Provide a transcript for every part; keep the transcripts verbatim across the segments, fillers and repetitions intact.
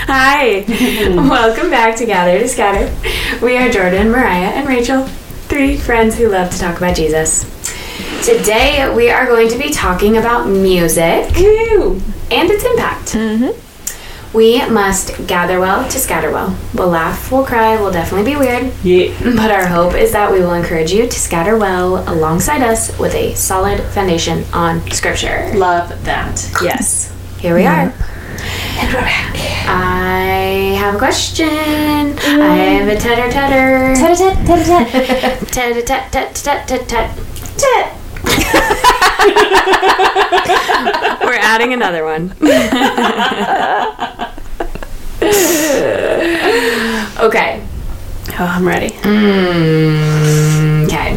Hi. Welcome back to Gather to Scatter. We are Jordan, Mariah, and Rachel, three friends who love to talk about Jesus. Today we are going to be talking about music Woo. and its impact. Mm-hmm. We must gather well to scatter well. We'll laugh, we'll cry, we'll definitely be weird. Yeah. But our hope is that we will encourage you to scatter well alongside us with a solid foundation on Scripture. Love that. Yes. Here we Yeah. are. And we're back. I have a question. Mm. I have a tatter tatter. Tatter tat tatter tat. Tatter tat tat tat tat tat. Tat. We're adding another one. Okay. Oh, I'm ready. Mm, okay.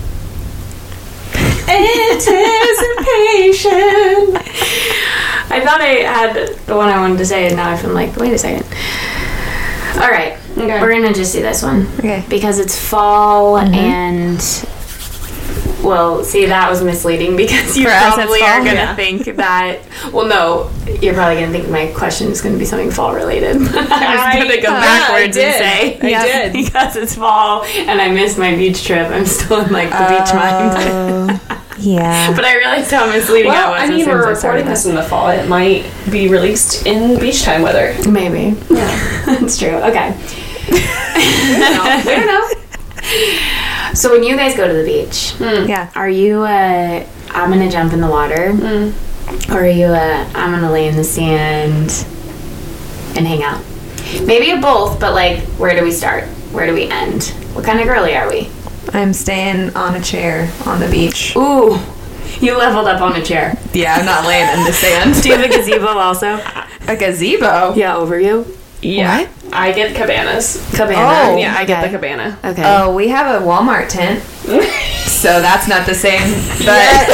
Anticipation. I thought I had the one I wanted to say, and now I'm like, wait a second. All right. Okay. We're going to just do this one. Okay. Because it's fall Mm-hmm. and... Well, see, that was misleading because you For us, it's probably fall, are going to yeah. think that... Well, no, you're probably going to think my question is going to be something fall-related. I was going to go uh, backwards I and did. say... I yeah, did. Because it's fall and I missed my beach trip. I'm still in, like, the beach mind. Oh, yeah. But I realized how misleading Well, I was. I as mean, soon we're as I started recording this in the fall. It might be released in beach time weather. that. Maybe. Yeah. That's true. Okay. We don't know. We don't know. So when you guys go to the beach... Mm. Yeah. Are you uh I'm gonna jump in the water, Mm. or are you uh I'm gonna lay in the sand and hang out? Maybe a both, but like, where do we start? Where do we end? What kind of girly are we? I'm staying on a chair on the beach. Ooh, you leveled up on a chair. Yeah, I'm not laying in the sand. Do you have a gazebo also? A gazebo? Yeah, over you. Yeah. What? I get cabanas. Cabana. Oh, Yeah, I get the okay. cabana. Okay. Oh, we have a Walmart tent, so that's not the same. But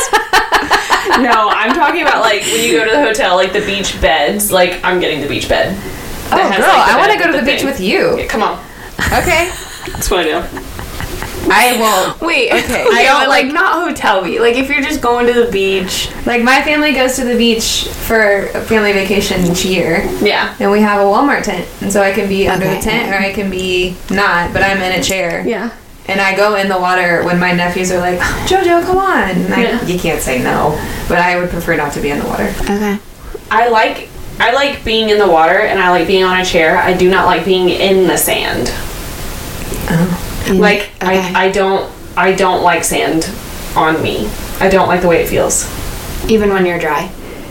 No, I'm talking about like when you go to the hotel, like the beach beds. Like I'm getting the beach bed. oh, That has, girl, like, the I want to bed go to with the beach thing. with you. Yeah, come on. Okay, That's what I do. I won't. Wait. Okay. I I don't don't like like- not hotel beach. Like if you're just going to the beach. Like my family goes to the beach for a family vacation each year, Yeah. and we have a Walmart tent, and so I can be under Okay. the tent or I can be not, but I'm in a chair. Yeah. And I go in the water when my nephews are like, Jojo, come on. And I, Yeah. you can't say no, but I would prefer not to be in the water. Okay. I like I like being in the water and I like being on a chair. I do not like being in the sand. Oh. Like Okay. I, I don't I don't like sand on me. I don't like the way it feels. Even when you're dry.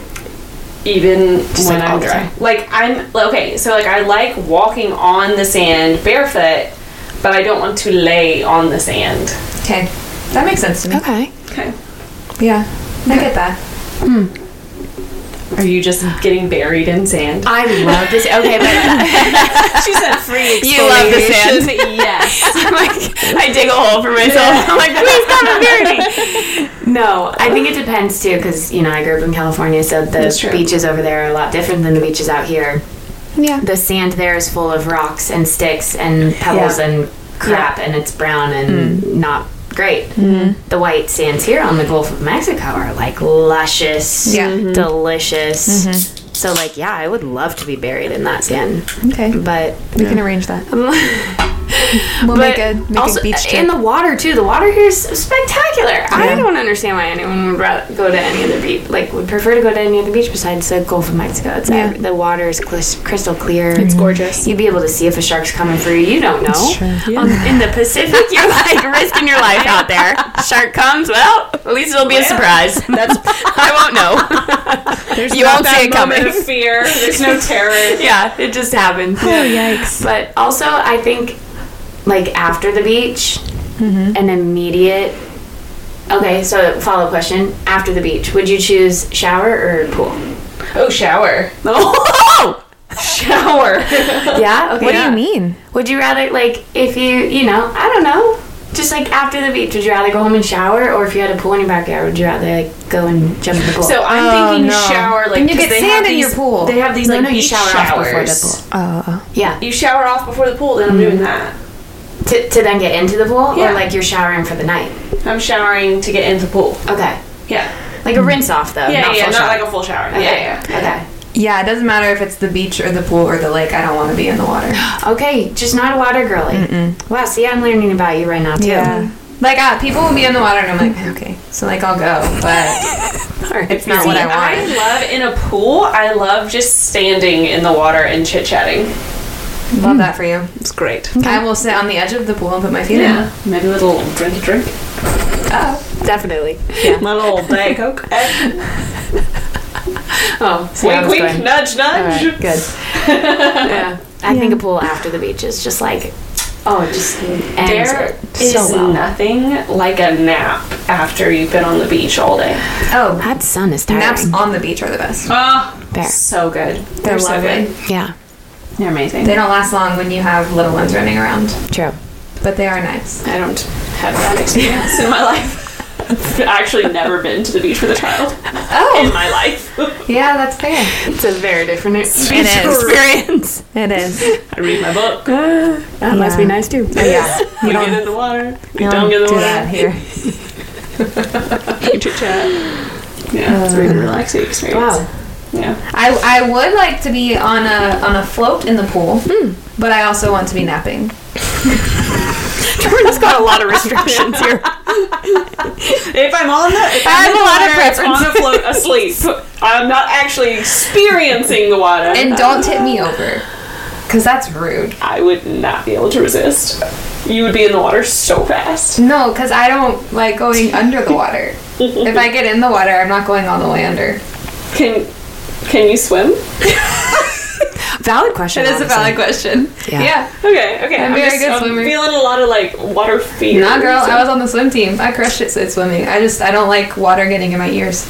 Even Just, when like, all I'm the dry. time. Like I'm okay, so like I like walking on the sand barefoot, but I don't want to lay on the sand. Okay. That makes sense to me. Okay. Okay. Yeah. I get that. Are you just getting buried in sand? I love this. Okay, but She said free You love the sand. Yes. I'm like, I dig a hole for myself. I'm like, please come and bury me. No, I think it depends too, because you know I grew up in California, so the That's true. beaches over there are a lot different than the beaches out here. Yeah. The sand there is full of rocks and sticks and pebbles Yeah. and crap, and it's brown and not great. The white sands here on the Gulf of Mexico are like luscious, Yeah. Mhm. delicious. So like, yeah, I would love to be buried in that sand, Okay. but We can arrange that. We'll but make a, make also, a beach trip. in the water too. The water here is spectacular. I Yeah. don't understand why anyone would rather go to any other beach. Like, would prefer to go to any other beach besides the Gulf of Mexico. It's Yeah. the water is clis- crystal clear. It's gorgeous. You'd be able to see if a shark's coming for you. You don't know. It's true. Um, in the Pacific, you're like risking your life out there. Shark comes, well, at least it'll be a surprise. That's I won't know. There's You not won't that see it moment coming. of fear. There's no terror. Yeah, it just happened. Oh, yikes. But also, I think, like, after the beach, an immediate... Okay, so follow-up question. After the beach, would you choose shower or pool? Oh, shower. Oh! Shower. Yeah? Okay. What do you mean? Would you rather, like, if you, you know, I don't know, just, like, after the beach, would you rather go home and shower? Or if you had a pool in your backyard, would you rather, like, go and jump in the pool? So I'm Oh, thinking no. shower, like Then you 'cause get they sand have in these, your pool. They have these No, like no, you beach shower off before the showers. pool. Oh. Yeah. You shower off before the pool, then I'm doing that. To, to then get into the pool? Yeah. Or, like, you're showering for the night? I'm showering to get into the pool. Okay. Yeah. Like a rinse off, though. Yeah, not yeah, full not shower. like a full shower. Okay. Yeah, yeah. Okay. Yeah, it doesn't matter if it's the beach or the pool or the lake. I don't want to be in the water. Okay, just not a water girly. Mm-mm. Wow, see, I'm learning about you right now, too. Yeah. Like, uh, people will be in the water, and I'm like, okay. So, like, I'll go, but it's not See, what I I want. love in a pool. I love just standing in the water and chit chatting. Love that for you. It's great. I will sit on the edge of the pool and put my feet Yeah, maybe a little drinky drink. Oh, definitely. My little Diet Coke. Oh, see, I Wink, was wink, going. nudge, All nudge. right, good. Yeah. I think a pool after the beach is just like, oh, it just ends There it is so well. nothing like a nap after you've been on the beach all day. in. Oh, That sun is tiring. naps on the beach are the best. Oh, There. so good. They're so lovely. good. Yeah, They're amazing. They don't last long when you have little ones running around, true. but they are nice. I don't have that experience in my life. I've actually never been to the beach with a child Oh, in my life. yeah, that's fair. It's a very different It is. experience. It is. I read my book. That must be Yeah. nice too. Yeah. You don't- get in the water. You You don't get in the do water. that here. You chit chat. Yeah, it's a very relaxing experience. Wow. Yeah. I, I would like to be on a on a float in the pool, but I also want to be napping. Jordan's got a lot of restrictions here. If I'm on the, if I I'm have in the a lot of water, it's on a float asleep. I'm not actually experiencing the water. And don't tip me over, because that's rude. I would not be able to resist. You would be in the water so fast. No, because I don't like going under the water. If I get in the water, I'm not going all the way under. Can Can you swim? Valid question. honestly. question. Yeah. Yeah. Okay, okay. I'm a very good I'm swimmer. feeling a lot of like water fear. Nah, girl, so- I was on the swim team. I crushed it at swimming. I just, I don't like water getting in my ears.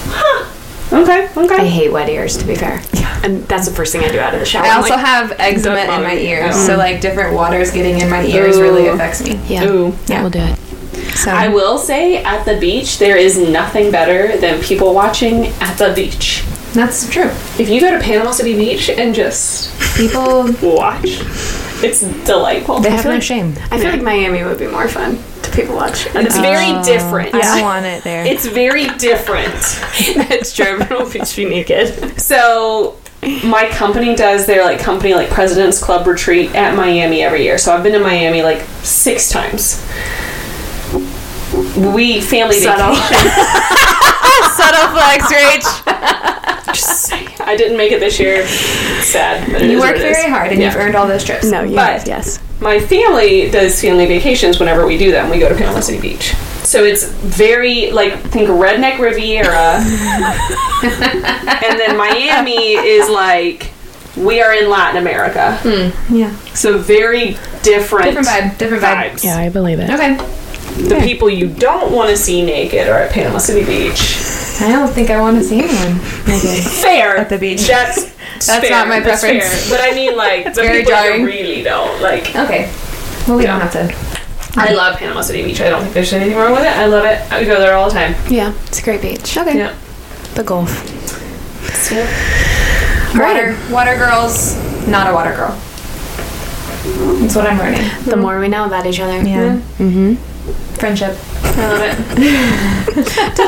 Okay, I okay. hate wet ears, to be fair. And that's the first thing I do out of the shower. I I'm also like, have eczema Don't in bother my me. ears, Oh. so like different waters getting in my ears really Ooh. affects me. yeah, Ooh. that will do it. So I will say at the beach, there is nothing better than people watching at the beach. that's true. If you go to Panama City Beach and just People, watch, it's delightful. they have feel no like- shame. I feel like Miami would be more fun to people watch. And it's very different. I don't want it there. It's very different. It's true. Everyone will be naked. So my company does their like company like President's Club retreat at Miami every year. So I've been to Miami like six times. We family Subtle. vacation. Subtle flex, Rach. Just saying. I didn't make it this year. It's sad. But it You is work what it is. very hard and Yeah. you've earned all those trips. No, you But- yes. My family does family vacations whenever we do them. We go to Panama City Beach. So it's very, like, think Redneck Riviera. And then Miami is like, we are in Latin America. Yeah. So very different, Different vibe. Different vibe. vibes. Yeah, I believe it. Okay. The people you don't want to see naked are at Panama City Beach. I don't think I want to see anyone naked. Fair. At the beach. That's, That's fair. not my That's preference. fair. But I mean, like, the very people jarring. you really don't. Like, Okay. Well, we Yeah. don't have to. I love Panama City Beach. I don't think there's anything wrong with it. I love it. I would go there all the time. Yeah, it's a great beach. Okay. Yeah. The Gulf. Water. Water girls. Not a water girl. That's what I'm learning. The more we know about each other. Yeah. Mm-hmm. Friendship. I love it.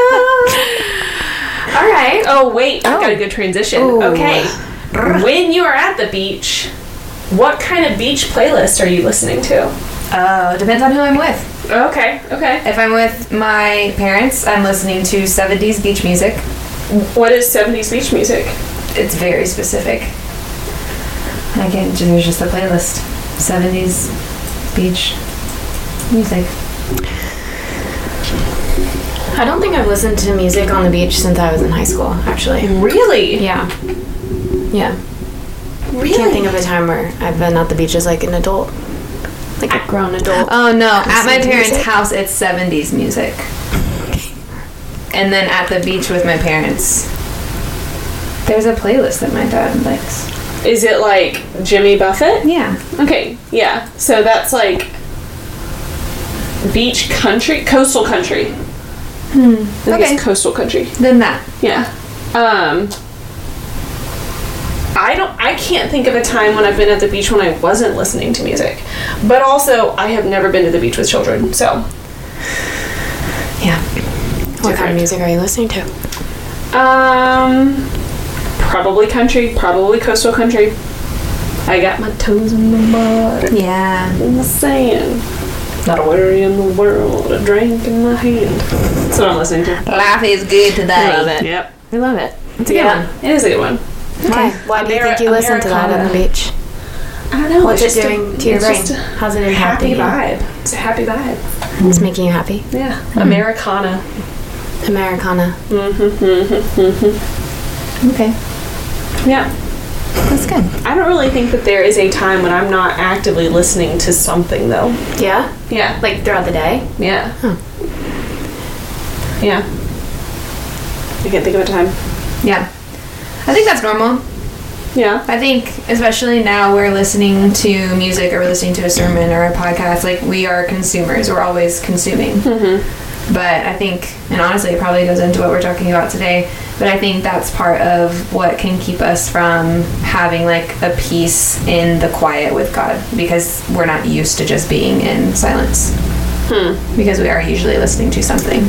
All right. Oh, wait. I've Oh. got a good transition. Ooh. Okay. When you are at the beach, what kind of beach playlist are you listening to? Uh, depends on who I'm with. Okay. Okay. If I'm with my parents, I'm listening to seventies beach music. What is seventies beach music? It's very specific. I can, there's just a playlist. seventies beach music. I don't think I've listened to music on the beach since I was in high school, actually. Really? Yeah. Yeah. Really? Can't think of a time where I've been at the beach as like an adult. Like a grown adult. Oh no, at my Listen to parents' music? house it's seventies music. And then at the beach with my parents, there's a playlist that my dad likes. Is it like Jimmy Buffett? Yeah. Okay. Yeah. So that's like beach country, coastal country. Hmm. I think Okay. it's coastal country. Then that. Yeah. Um I don't I can't think of a time when I've been at the beach when I wasn't listening to music. But also I have never been to the beach with children. So, Yeah. What kind of music are you listening to? um probably country, probably coastal country. I got my toes in the mud, Yeah. in the sand. Not a worry in the world, a drink in my hand. That's what I'm listening to. Life is good today. I love it. Yep. I love it. It's a Yeah, good one. it is a good one. Okay. Why do you think you listen to that on the beach? I don't know. What's it's it just doing a, to your it's brain? just a How's it happy impacting you? vibe. It's a happy vibe. It's making you happy. Yeah. Americana. Americana. Mm-hmm, mm-hmm, mm-hmm. Okay. Yeah. That's good. I don't really think that there is a time when I'm not actively listening to something, though. Yeah? Yeah. Like throughout the day? Yeah. Huh. Yeah. I can't think of a time. Yeah. I think that's normal. Yeah. I think, especially now, we're listening to music or we're listening to a sermon or a podcast. Like, we are consumers. We're always consuming. Mm-hmm. But I think, and honestly, it probably goes into what we're talking about today, but I think that's part of what can keep us from having, like, a peace in the quiet with God, because we're not used to just being in silence. Hmm. Because we are usually listening to something.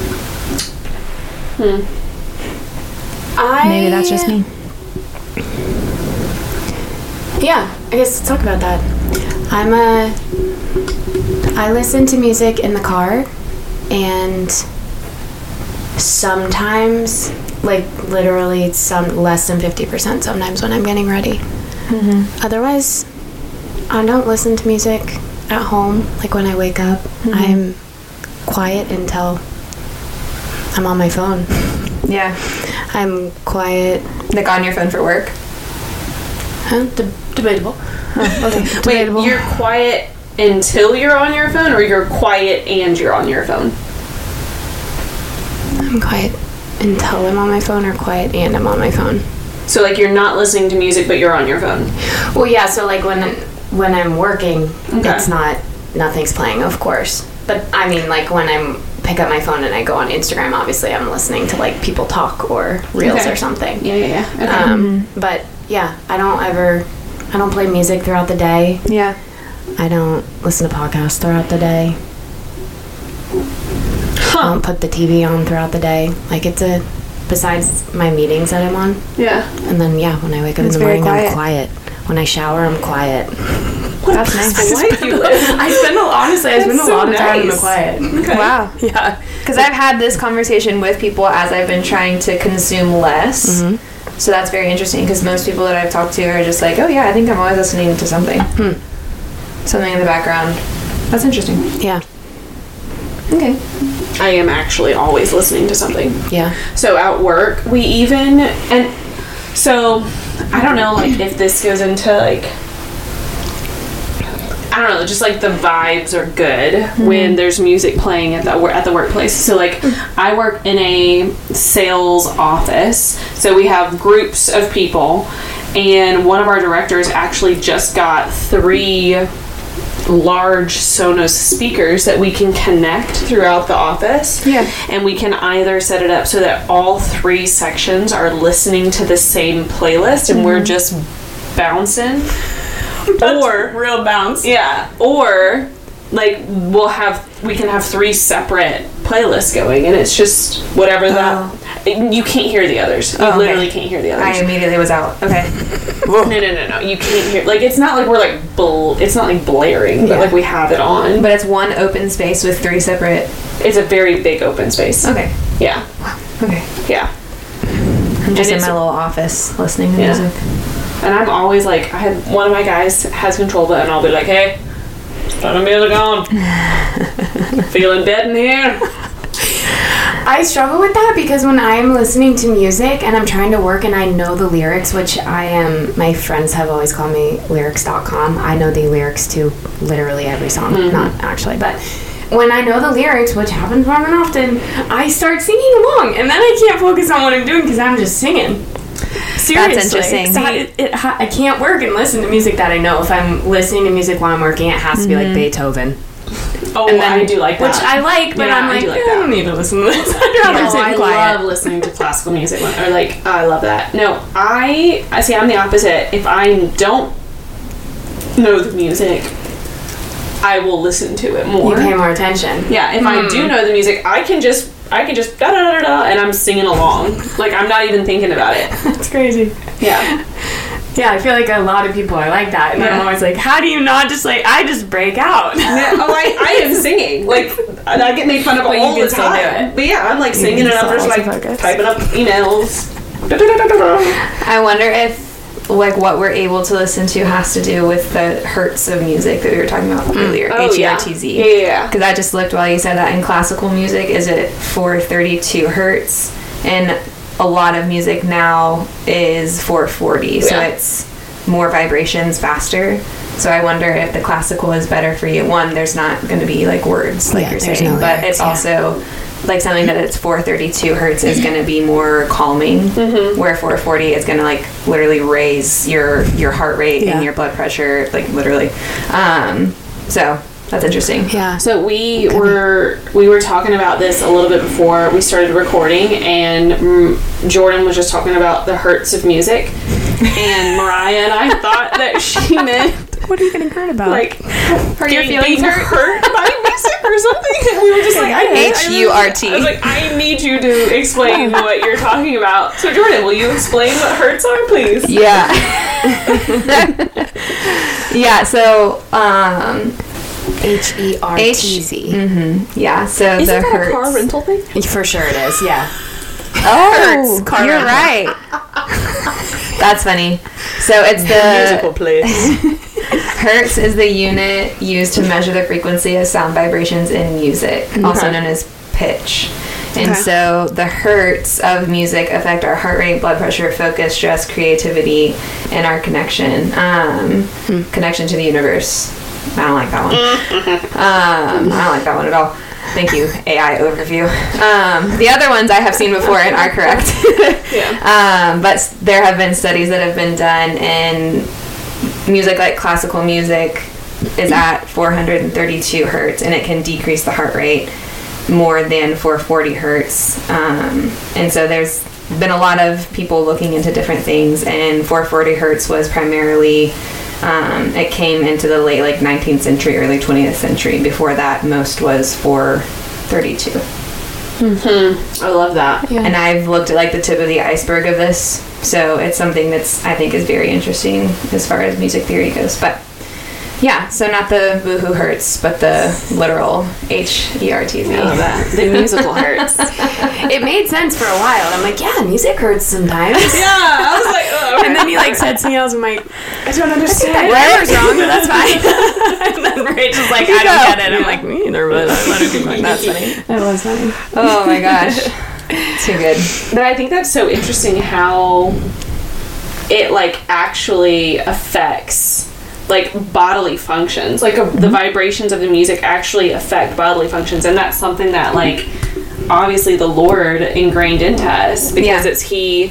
Hmm. I Maybe that's just me. Yeah, I guess let's talk about that. I'm a. I listen to music in the car, and sometimes, like literally, some less than fifty percent. Sometimes when I'm getting ready. Mm-hmm. Otherwise, I don't listen to music at home. Like when I wake up, Mm-hmm. I'm quiet until I'm on my phone. Yeah. I'm quiet. Like on your phone for work. Huh? De- debatable. Oh, okay. Wait, Debatable. you're quiet until you're on your phone, or you're quiet and you're on your phone? I'm quiet until I'm on my phone, or quiet and I'm on my phone. So, like, you're not listening to music, but you're on your phone. Well, yeah. So like when when I'm working, Okay. it's not nothing's playing, of course. But I mean, like when I'm pick up my phone and I go on Instagram, obviously I'm listening to like people talk or reels Okay. or something. Yeah, yeah, yeah. Okay. Um, but yeah, I don't ever. I don't play music throughout the day. Yeah. I don't listen to podcasts throughout the day. I don't put the T V on throughout the day. Like it's a, besides my meetings that I'm on. Yeah. And then, yeah, when I wake up It's in the very morning, quiet. I'm quiet. When I shower, I'm quiet. That's nice. Life you live. I spend a, honestly, I spend That's a so lot of time in the nice. quiet. Okay. Wow. Yeah. Because I've had this conversation with people as I've been trying to consume less. Mhm. So that's very interesting, because most people that I've talked to are just like, oh yeah, I think I'm always listening to something. Hmm. Something in the background. That's interesting. Yeah. Okay. I am actually always listening to something. Yeah. So at work, we even, and so I don't know, like, if this goes into, like, I don't know, just like the vibes are good Mm-hmm. when there's music playing at the wor- at the workplace. So like I work in a sales office, so we have groups of people, and one of our directors actually just got three large Sonos speakers that we can connect throughout the office. Yeah. And we can either set it up so that all three sections are listening to the same playlist and we're just bouncing. Or real bounce. yeah, or like we'll have we can have three separate playlists going, and it's just whatever that you can't hear the others. You Oh, okay. literally can't hear the I others. immediately was out. Okay. No, no, no, no. You can't hear. Like it's not like we're like bl- it's not like blaring, but Yeah. like we have it on. But it's one open space with three separate. It's a very big open space. Okay. Yeah, Okay. yeah. I'm just And in it's- my little office listening to Yeah. music. And I'm always like, I have one of my guys has control button. And I'll be like, hey, turn the music on. Feeling dead in here. I struggle with that because when I'm listening to music and I'm trying to work and I know the lyrics, which I am, my friends have always called me lyrics dot com. I know the lyrics to literally every song, not actually, but when I know the lyrics, which happens more than often, I start singing along and then I can't focus on what I'm doing because I'm just singing. Seriously. interesting. So it, it, I can't work and listen to music that I know. If I'm listening to music while I'm working, it has to be like Beethoven. Oh, And then- I do like that. Which I like, but Yeah, I'm I like, do like eh, I that. don't need to listen to this. I'd rather No, sit I quiet. love listening to classical music. When, or like, oh, I love that. No, I, I see. I'm the opposite. If I don't know the music, I will listen to it more. You pay more attention. Yeah, if I do know the music, I can just I can just da da da da, and I'm singing along. Like I'm not even thinking about it. That's crazy. Yeah. Yeah, I feel like a lot of people are like that, and Yeah. I'm always like, how do you not just like? I just break out. Yeah, oh, I, I am singing. Like, I get made fun of But you all can the still do time. it. But yeah, I'm like You singing can and I'm still just like also focus. typing up emails. Da-da-da-da-da. I wonder if like what we're able to listen to has to do with the hertz of music that we were talking about earlier. Oh, H E yeah. R T Z. Yeah, yeah, yeah. Because I just looked while you said that in classical music, is it four thirty-two hertz? And a lot of music now is four forty, so Yeah. it's more vibrations faster. So I wonder if the classical is better for you. One, there's not going to be like words like Yeah, you're there's saying, no but lyrics, it's yeah. also like something that it's four thirty-two hertz is going to be more calming, Mm-hmm. where four forty is going to like literally raise your your heart rate Yeah. and your blood pressure, like literally. Um, so that's interesting. Yeah. So we were we were talking about this a little bit before we started recording, and mm, Jordan was just talking about the hertz of music, and Mariah and I thought that she meant What are you getting hurt about? like are your you feelings being hurt by music or something? And we were just like, I need- I H U R T. I was like, I need you to explain what you're talking about. So Jordan, will you explain what hertz are, please? Yeah. yeah, so um H E R T Z. mhm, yeah, so Isn't the that hertz. a car rental thing? For sure it is. Yeah. Oh, car you're rental. right. That's funny. So it's the place. hertz is the unit used to measure the frequency of sound vibrations in music, also Okay. known as pitch. And Okay. so the hertz of music affect our heart rate, blood pressure, focus, stress, creativity, and our connection, um, connection to the universe. I don't like that one. um, I don't like that one at all. Thank you, A I overview. Um, the other ones I have seen before and are correct. Yeah. Um, but s- there have been studies that have been done, and music like classical music is at four hundred thirty-two hertz, and it can decrease the heart rate more than four forty hertz. Um, and so there's been a lot of people looking into different things, and four forty hertz was primarily, um, it came into the late like nineteenth century, early twentieth century. Before that, most was four thirty-two. I love that. Yeah. And I've looked at like the tip of the iceberg of this, so it's something that's I think is very interesting as far as music theory goes. But yeah, so not the boohoo hertz, but the literal H E R T Z. I love that. The musical hertz. It made sense for a while. I'm like, yeah, music hurts sometimes. Yeah, I was like, oh, And then you like said something else. I'm like, I don't understand. that grammar's wrong, but that's fine. And then Rachel's like, I don't get it. I'm like, me either, but I don't think that's funny. That was funny. Oh my gosh, too good. But I think that's so interesting how it like actually affects like bodily functions. Like uh, the vibrations of the music actually affect bodily functions, and that's something that like obviously the Lord ingrained into us because Yeah. it's He.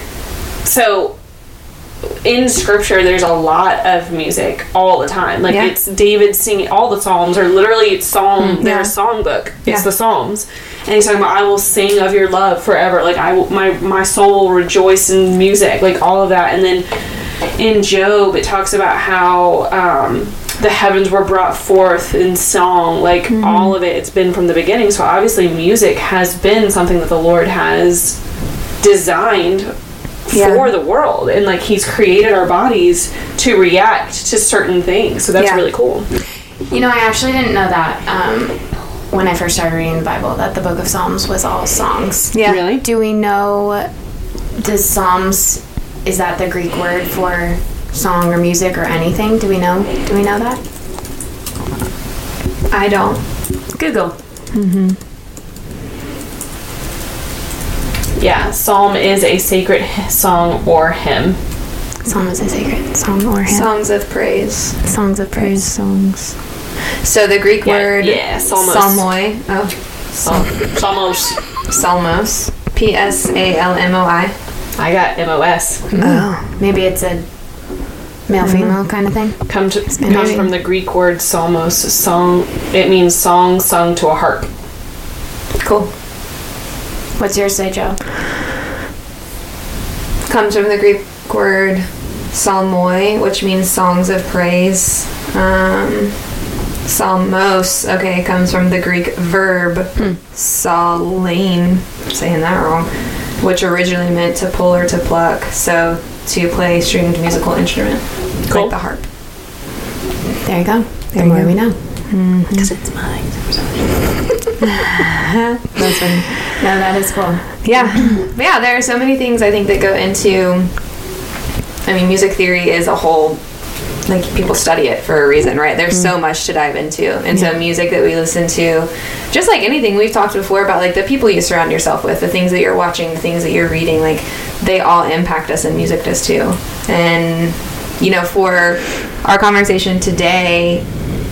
So in Scripture, there's a lot of music all the time. Like Yeah. it's David singing. All the Psalms are literally it's Psalm. Mm, They're yeah. a songbook. It's Yeah. the Psalms, and he's talking about I will sing of your love forever. Like I will, my my soul will rejoice in music. Like all of that, and then in Job, it talks about how um, the heavens were brought forth in song. Like all of it, it's been from the beginning. So obviously, music has been something that the Lord has designed Yeah. for the world, and like He's created our bodies to react to certain things. So that's Yeah. really cool. You know, I actually didn't know that um, when I first started reading the Bible, that the book of Psalms was all songs. Yeah. Really? Do we know, does Psalms, is that the Greek word for song or music or anything? Do we know? Do we know that? I don't. Google. Yeah, Psalm is a sacred h- song or hymn. Psalm is a sacred song or hymn. Songs of praise. Songs of praise. Songs. So the Greek Yeah, word yeah, psalmos. psalmoi. Oh, Psalm, Psalmos. psalmos. P S A L M O I. I got M O S. Oh. Maybe it's a male female kind of thing. Come to, Maybe. comes from the Greek word psalmos. Song. It means song sung to a harp. Cool. What's yours say, Joe? Comes from the Greek word psalmoi, which means songs of praise. Um, Salmos, okay, comes from the Greek verb Hmm. salane, I'm saying that wrong, which originally meant to pull or to pluck, so to play stringed musical instrument, Cool. like the harp. There you go. The you more go. we know. Because it's mine. That's funny. No, that is cool. Yeah. But yeah, there are so many things I think that go into, I mean, music theory is a whole, like, people study it for a reason, right? There's so much to dive into. And so music that we listen to, just like anything we've talked before about, like, the people you surround yourself with, the things that you're watching, the things that you're reading, like, they all impact us, and music does too. And, you know, for our conversation today,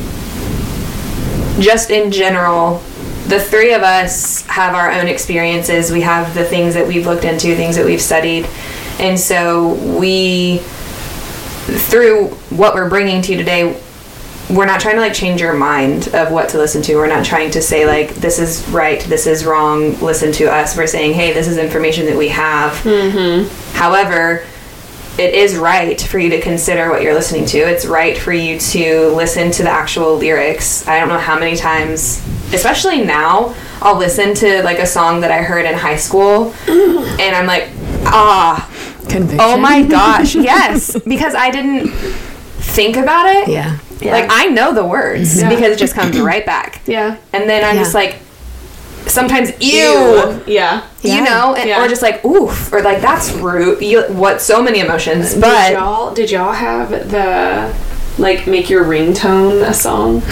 just in general, the three of us have our own experiences. We have the things that we've looked into, things that we've studied. And so we, through what we're bringing to you today, we're not trying to like change your mind of what to listen to. We're not trying to say like, this is right, this is wrong, listen to us. We're saying, hey, this is information that we have. Mm-hmm. However, it is right for you to consider what you're listening to. It's right for you to listen to the actual lyrics. I don't know how many times, especially now, I'll listen to like a song that I heard in high school and I'm like, ah, Conviction. oh my gosh, yes, because I didn't think about it. Yeah. Yeah. Like I know the words Yeah. because it just comes right back. Yeah. And then I'm Yeah. just like, sometimes ew. Ew. Yeah. You Yeah. know, and, Yeah. or just like oof, or like that's rude. You, what? So many emotions, Did but y'all did y'all have the like make your ringtone a song?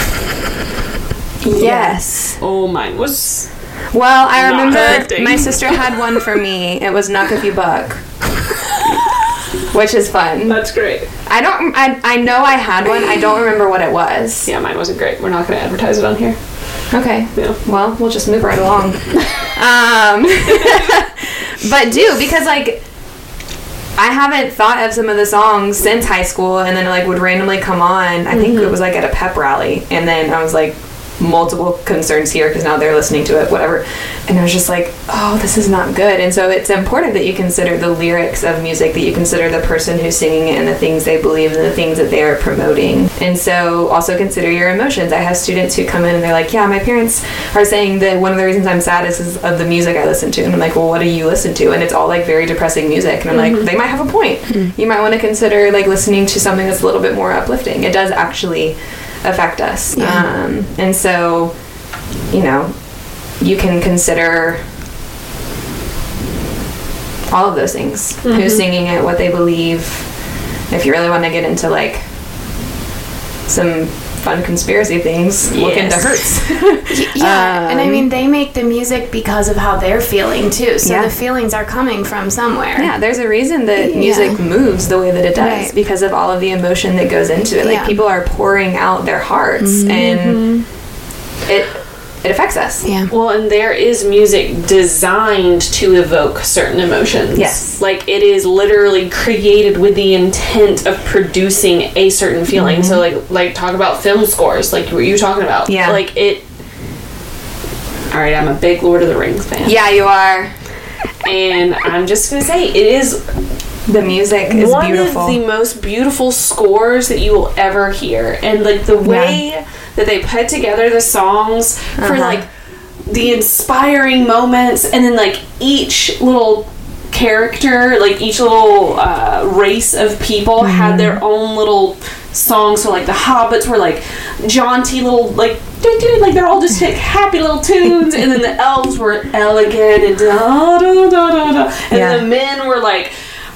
yes. Oh, mine was. Well, I Not remember acting. my sister had one for me. It was Knock If You Buck, which is fun. That's great. I don't. I I know I had one. I don't remember what it was. Yeah, mine wasn't great. We're not going to advertise it on here. Okay. Yeah. Well, we'll just move right along. um, but do because like I haven't thought of some of the songs since high school, and then it, like would randomly come on. I think it was like at a pep rally, and then I was like, multiple concerns here because now they're listening to it, whatever. And I was just like, oh, this is not good. And so it's important that you consider the lyrics of music, that you consider the person who's singing it and the things they believe and the things that they are promoting. And so also consider your emotions. I have students who come in and they're like, yeah, my parents are saying that one of the reasons I'm sad is because of the music I listen to. And I'm like, well, what do you listen to? And it's all like very depressing music. And I'm Mm-hmm. like, they might have a point. Mm-hmm. You might want to consider like listening to something that's a little bit more uplifting. It does actually affect us. Yeah. Um, and so, you know, you can consider all of those things. Mm-hmm. Who's singing it, what they believe. If you really want to get into like some fun conspiracy things, look into Yes. Hertz. Yeah, and I Um, mean, they make the music because of how they're feeling too. So Yeah. the feelings are coming from somewhere. Yeah, there's a reason that Yeah. music moves the way that it does Right. because of all of the emotion that goes into it. Like Yeah. people are pouring out their hearts, and it it affects us. Yeah. Well, and there is music designed to evoke certain emotions. Yes. Like it is literally created with the intent of producing a certain feeling. So like like talk about film scores, like what you were talking about. Yeah. Like it All right, I'm a big Lord of the Rings fan. Yeah, you are. And I'm just going to say it is The music is one beautiful. of the most beautiful scores that you will ever hear, and like the way that they put together the songs for Uh-huh. like the inspiring moments, and then like each little character, like each little uh, race of people Mm-hmm. had their own little songs. So like the hobbits were like jaunty little like doo-doo, like they're all just like happy little tunes, and then the elves were elegant and da da da da da, and Yeah. the men were like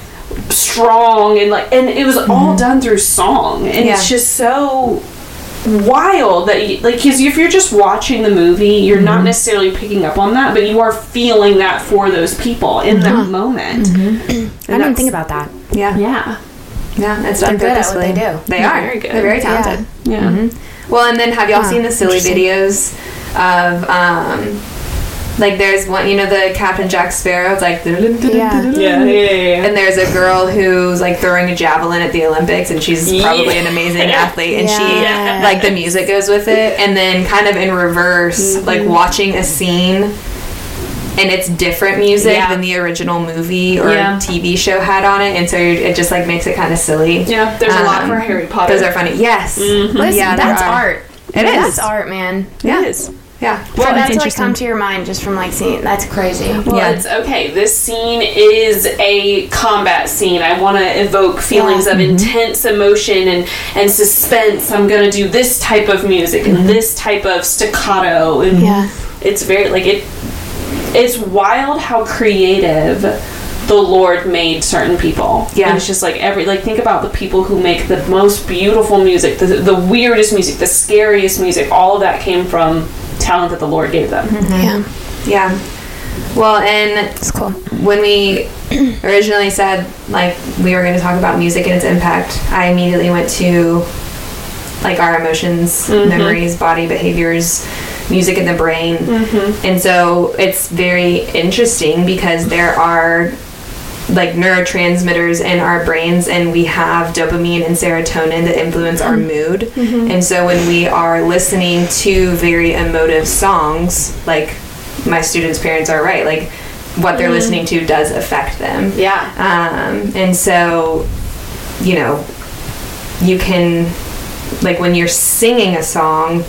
strong and like, and it was all done through song, and Yeah. it's just so wild that you, like, because if you're just watching the movie, you're not necessarily picking up on that, but you are feeling that for those people in that moment. I didn't think about that. yeah. Yeah, Yeah, it's They're done good at what purposely. they do. They They're are. very good. They're very talented. yeah. Mhm. Well, and then have y'all Huh, seen the silly interesting. videos of, um, like there's one, you know, the Captain Jack Sparrow, it's like, Yeah. Yeah, yeah, yeah, yeah. and there's a girl who's like throwing a javelin at the Olympics, and she's probably an amazing athlete, and Yeah. she, like the music goes with it, and then kind of in reverse, Mm-hmm. like watching a scene, and it's different music Yeah. than the original movie or Yeah. T V show had on it, and so you're, it just like makes it kind of silly. Yeah, there's a lot Um, for Harry Potter. Those are funny. Yes. Listen, Yeah, there that's are. art. It is. That's art, man. Yeah. It is. Yeah. Well, That's that's like interesting. come to your mind just from like seeing. That's crazy. Well, Yeah. it's okay. This scene is a combat scene. I want to evoke feelings Yeah. of intense emotion and, and suspense. I'm going to do this type of music and this type of staccato. And Yeah. it's very, like, it. it's wild how creative the Lord made certain people. Yeah. And it's just like every, like, think about the people who make the most beautiful music, the, the weirdest music, the scariest music. All of that came from talent that the Lord gave them. Yeah. Yeah. Well, and It's cool. when we originally said like we were going to talk about music and its impact, I immediately went to like our emotions, Mhm. memories, body behaviors, music in the brain. Mm-hmm. And so it's very interesting because there are like neurotransmitters in our brains, and we have dopamine and serotonin that influence our mood. And so when we are listening to very emotive songs, like my students' parents are right, like what they're listening to does affect them. Yeah. Um, and so, you know, you can, like when you're singing a song,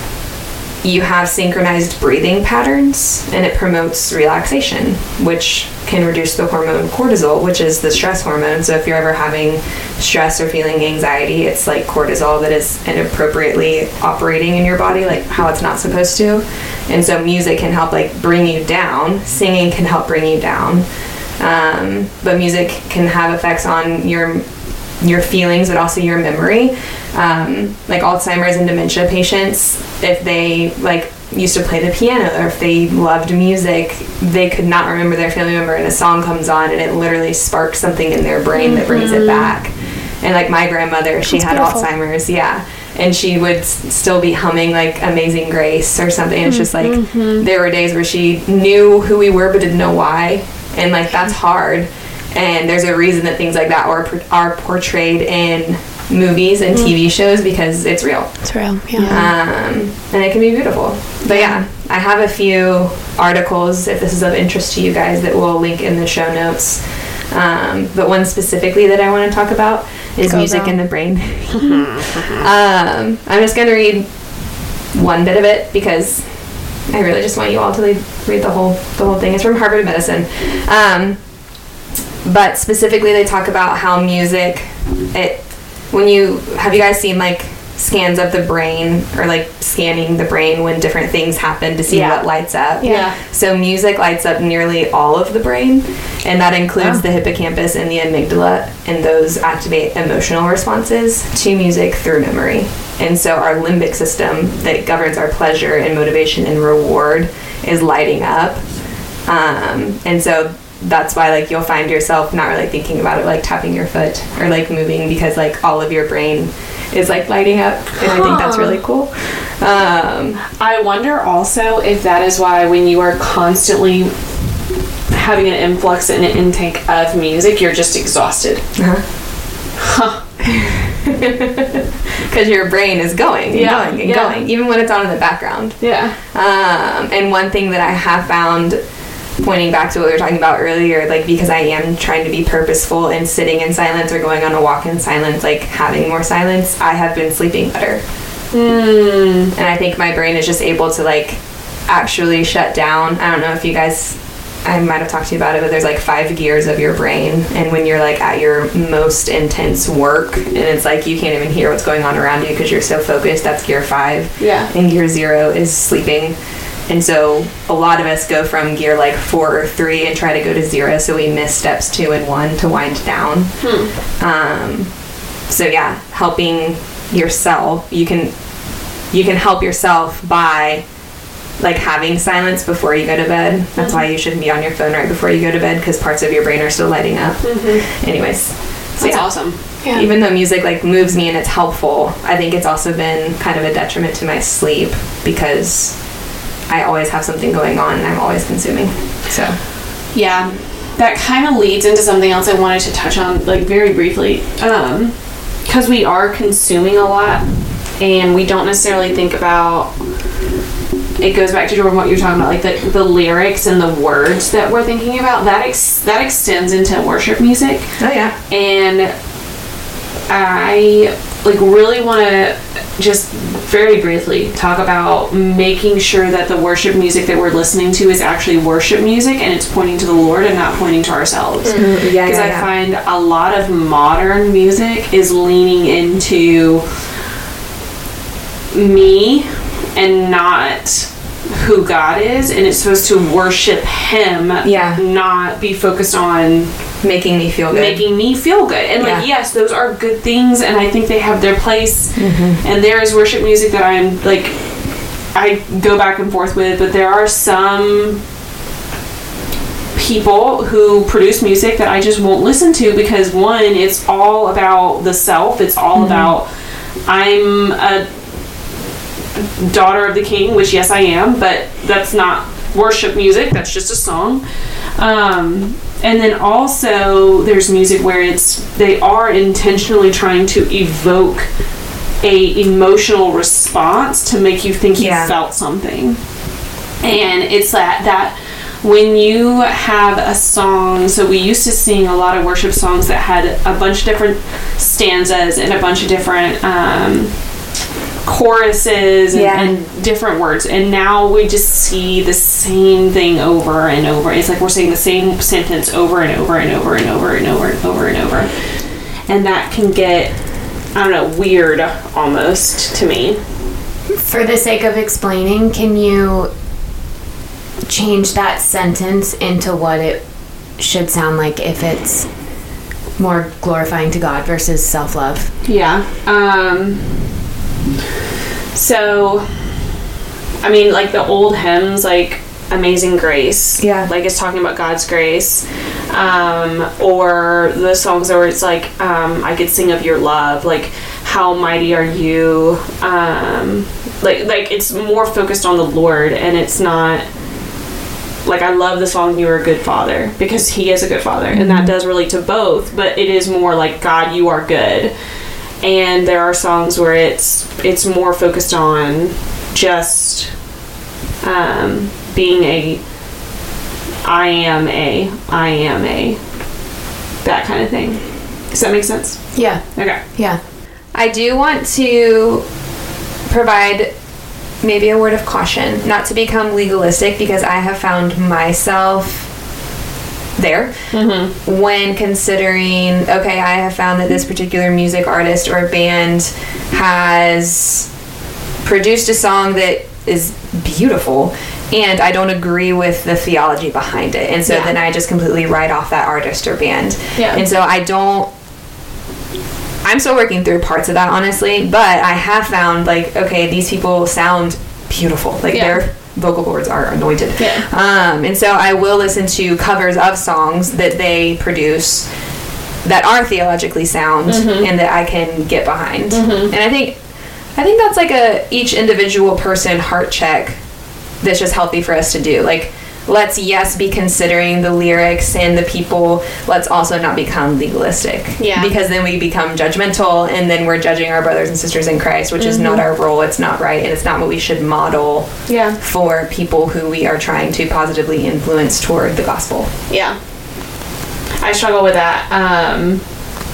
you have synchronized breathing patterns, and it promotes relaxation, which can reduce the hormone cortisol, which is the stress hormone. So if you're ever having stress or feeling anxiety, it's like cortisol that is inappropriately operating in your body, like how it's not supposed to. And so music can help like bring you down. Singing can help bring you down. Um, but music can have effects on your your feelings, but also your memory. Um, like Alzheimer's and dementia patients, if they like used to play the piano or if they loved music, they could not remember their family member, and a song comes on and it literally sparks something in their brain that brings it back. And like my grandmother, she That's had beautiful. Alzheimer's, yeah, and she would s- still be humming like Amazing Grace or something. It's just like there were days where she knew who we were but didn't know why, and like that's hard. And there's a reason that things like that are are portrayed in movies and T V shows, because it's real. It's real. Yeah. Um, and it can be beautiful. But yeah, I have a few articles, if this is of interest to you guys, that we'll link in the show notes. Um, but one specifically that I want to talk about is Go, music girl. in the brain. um, I'm just going to read one bit of it because I really just want you all to read, read the whole the whole thing. It's from Harvard Medicine. Um, but specifically they talk about how music, it when you have you guys seen like scans of the brain, or like scanning the brain when different things happen to see Yeah. what lights up? Yeah. So music lights up nearly all of the brain, and that includes Wow. the hippocampus and the amygdala, and those activate emotional responses to music through memory. And so our limbic system that governs our pleasure and motivation and reward is lighting up. Um, and so that's why like you'll find yourself not really thinking about it, like tapping your foot or like moving, because like all of your brain is like lighting up, and I think that's really cool. Um, I wonder also if that is why when you are constantly having an influx and an intake of music, you're just exhausted. uh-huh. Because your brain is going and Yeah, going and yeah. going, even when it's on in the background. Yeah. Um, and one thing that I have found, pointing back to what we were talking about earlier, like because I am trying to be purposeful and sitting in silence or going on a walk in silence, like having more silence, I have been sleeping better. Mm. And I think my brain is just able to like actually shut down. I don't know if you guys, I might have talked to you about it, but there's like five gears of your brain, and when you're like at your most intense work and it's like you can't even hear what's going on around you because you're so focused, that's gear five. Yeah. And gear zero is sleeping. And so a lot of us go from gear like four or three and try to go to zero, so we miss steps two and one to wind down. Hmm. Um, so yeah, helping yourself, you can you can help yourself by like having silence before you go to bed. That's why you shouldn't be on your phone right before you go to bed, because parts of your brain are still lighting up. Mm-hmm. Anyways, so That's yeah. awesome. Yeah. Even though music like moves me and it's helpful, I think it's also been kind of a detriment to my sleep, because I always have something going on and I'm always consuming. So Yeah, that kind of leads into something else I wanted to touch on, like very briefly, um, because we are consuming a lot, and we don't necessarily think about. It goes back to Jordan, what you're talking about, like the, the lyrics and the words that we're thinking about. That ex- that extends into worship music, oh yeah. and I like really want to just very briefly talk about making sure that the worship music that we're listening to is actually worship music and it's pointing to the Lord and not pointing to ourselves. Mm-hmm. Yeah, because yeah, I yeah. find a lot of modern music is leaning into me and not who God is, and it's supposed to worship Him, Yeah. not be focused on Making me feel good. making me feel good. And like, Yeah. yes, those are good things, and I think they have their place. Mm-hmm. And there is worship music that I'm like, I go back and forth with, but there are some people who produce music that I just won't listen to because one, it's all about the self. It's all Mm-hmm. about I'm a daughter of the King, which yes I am, but that's not worship music. That's just a song. Um, and then also there's music where it's they are intentionally trying to evoke a emotional response to make you think you Yeah. felt something. And it's that that when you have a song, so we used to sing a lot of worship songs that had a bunch of different stanzas and a bunch of different um, choruses and, Yeah. and different words, and now we just see the same thing over and over. It's like we're saying the same sentence over and over and over and over and over and over and over, and that can get, I don't know, weird almost to me. For the sake of explaining, can you change that sentence into what it should sound like if it's more glorifying to God versus self-love? Yeah. Um, so, I mean, like the old hymns, like Amazing Grace. Yeah. Like it's talking about God's grace. Um, or the songs where it's like, um, I could sing of your love. Like, how mighty are you? Um, like, like it's more focused on the Lord, and it's not. Like, I love the song You Are a Good Father, because He is a good father, and that does relate to both, but it is more like, God, you are good. And there are songs where it's it's more focused on just um, being a I am a I am a that kind of thing. Does that make sense? Yeah. Okay. Yeah. I do want to provide maybe a word of caution, not to become legalistic, because I have found myself there Mm-hmm. when considering, okay, I have found that this particular music artist or band has produced a song that is beautiful, and I don't agree with the theology behind it, and so Yeah. then I just completely write off that artist or band. Yeah. And so I don't I'm still working through parts of that, honestly, but I have found, like, okay, these people sound beautiful. Like, Yeah. their vocal cords are anointed. Yeah. Um, and so I will listen to covers of songs that they produce that are theologically sound Mm-hmm. and that I can get behind. And I think I think that's like a each individual person heart check that's just healthy for us to do. Like, let's, yes, be considering the lyrics and the people. Let's also not become legalistic. Yeah. Because then we become judgmental, and then we're judging our brothers and sisters in Christ, which is not our role. It's not right, and it's not what we should model Yeah. for people who we are trying to positively influence toward the gospel. Yeah. I struggle with that. Um,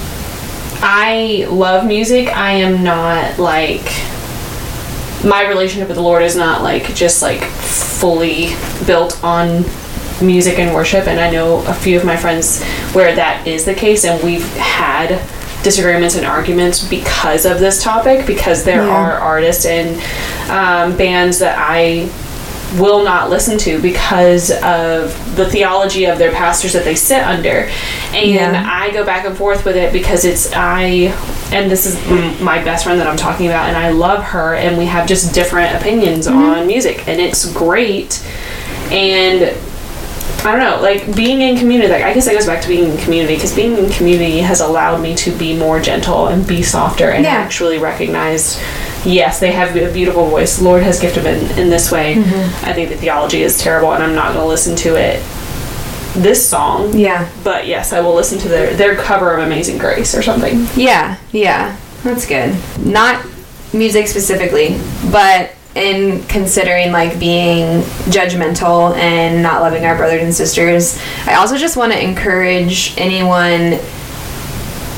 I love music. I am not like, my relationship with the Lord is not like just like fully built on music and worship, and I know a few of my friends where that is the case, and we've had disagreements and arguments because of this topic, because there Yeah. are artists and um, bands that I will not listen to because of the theology of their pastors that they sit under, and Yeah. I go back and forth with it because it's I and this is m- my best friend that I'm talking about, and I love her, and we have just different opinions on music, and it's great. And I don't know, like being in community, like I guess that goes back to being in community, because being in community has allowed me to be more gentle and be softer and Yeah. actually recognize, yes, they have a beautiful voice. The Lord has gifted them in, in this way. I think the theology is terrible, and I'm not going to listen to it. This song, Yeah. but yes, I will listen to their their cover of Amazing Grace or something. Yeah, yeah, that's good. Not music specifically, but in considering like being judgmental and not loving our brothers and sisters, I also just want to encourage anyone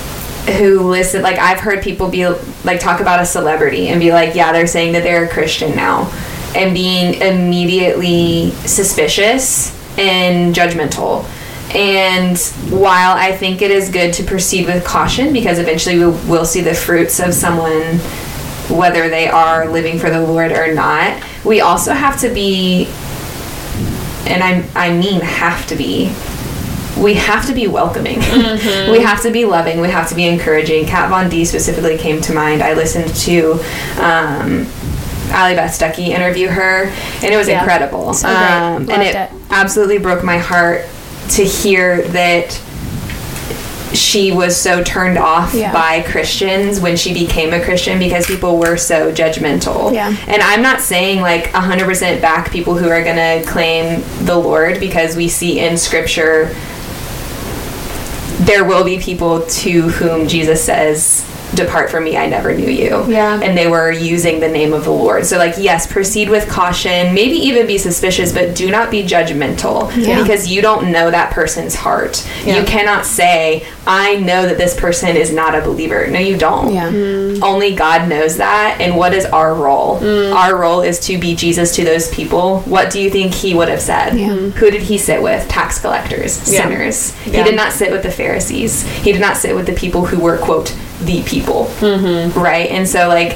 who listen, like I've heard people be like talk about a celebrity and be like, yeah, they're saying that they're a Christian now, and being immediately suspicious and judgmental. And while I think it is good to proceed with caution, because eventually we will see the fruits of someone, whether they are living for the Lord or not, we also have to be, and I I mean have to be, we have to be welcoming. Mm-hmm. We have to be loving. We have to be encouraging. Kat Von D specifically came to mind. I listened to um, Allie Beth Stuckey interview her, and it was yeah. incredible. So great. Um, and it, it absolutely broke my heart to hear that she was so turned off yeah. by Christians when she became a Christian, because people were so judgmental. Yeah. And I'm not saying like one hundred percent back people who are going to claim the Lord, because we see in Scripture there will be people to whom Jesus says, depart from me, I never knew you. Yeah. And they were using the name of the Lord. So like, yes, proceed with caution, maybe even be suspicious, but do not be judgmental yeah. because you don't know that person's heart. Yeah. You cannot say, I know that this person is not a believer. No, you don't. Yeah. Mm. Only God knows that. And what is our role? Mm. Our role is to be Jesus to those people. What do you think he would have said? Yeah. Who did he sit with? Tax collectors, yeah. sinners. Yeah. He did not sit with the Pharisees. He did not sit with the people who were, quote, the people. Mm-hmm. Right? And so, like,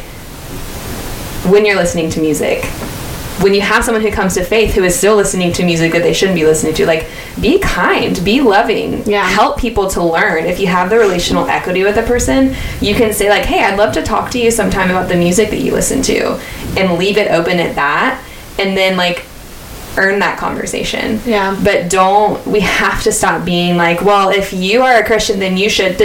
when you're listening to music, when you have someone who comes to faith who is still listening to music that they shouldn't be listening to, like, be kind, be loving, yeah. help people to learn. If you have the relational equity with a person, you can say, like, hey, I'd love to talk to you sometime about the music that you listen to, and leave it open at that, and then, like, earn that conversation. Yeah. But don't, we have to stop being like, well, if you are a Christian, then you should,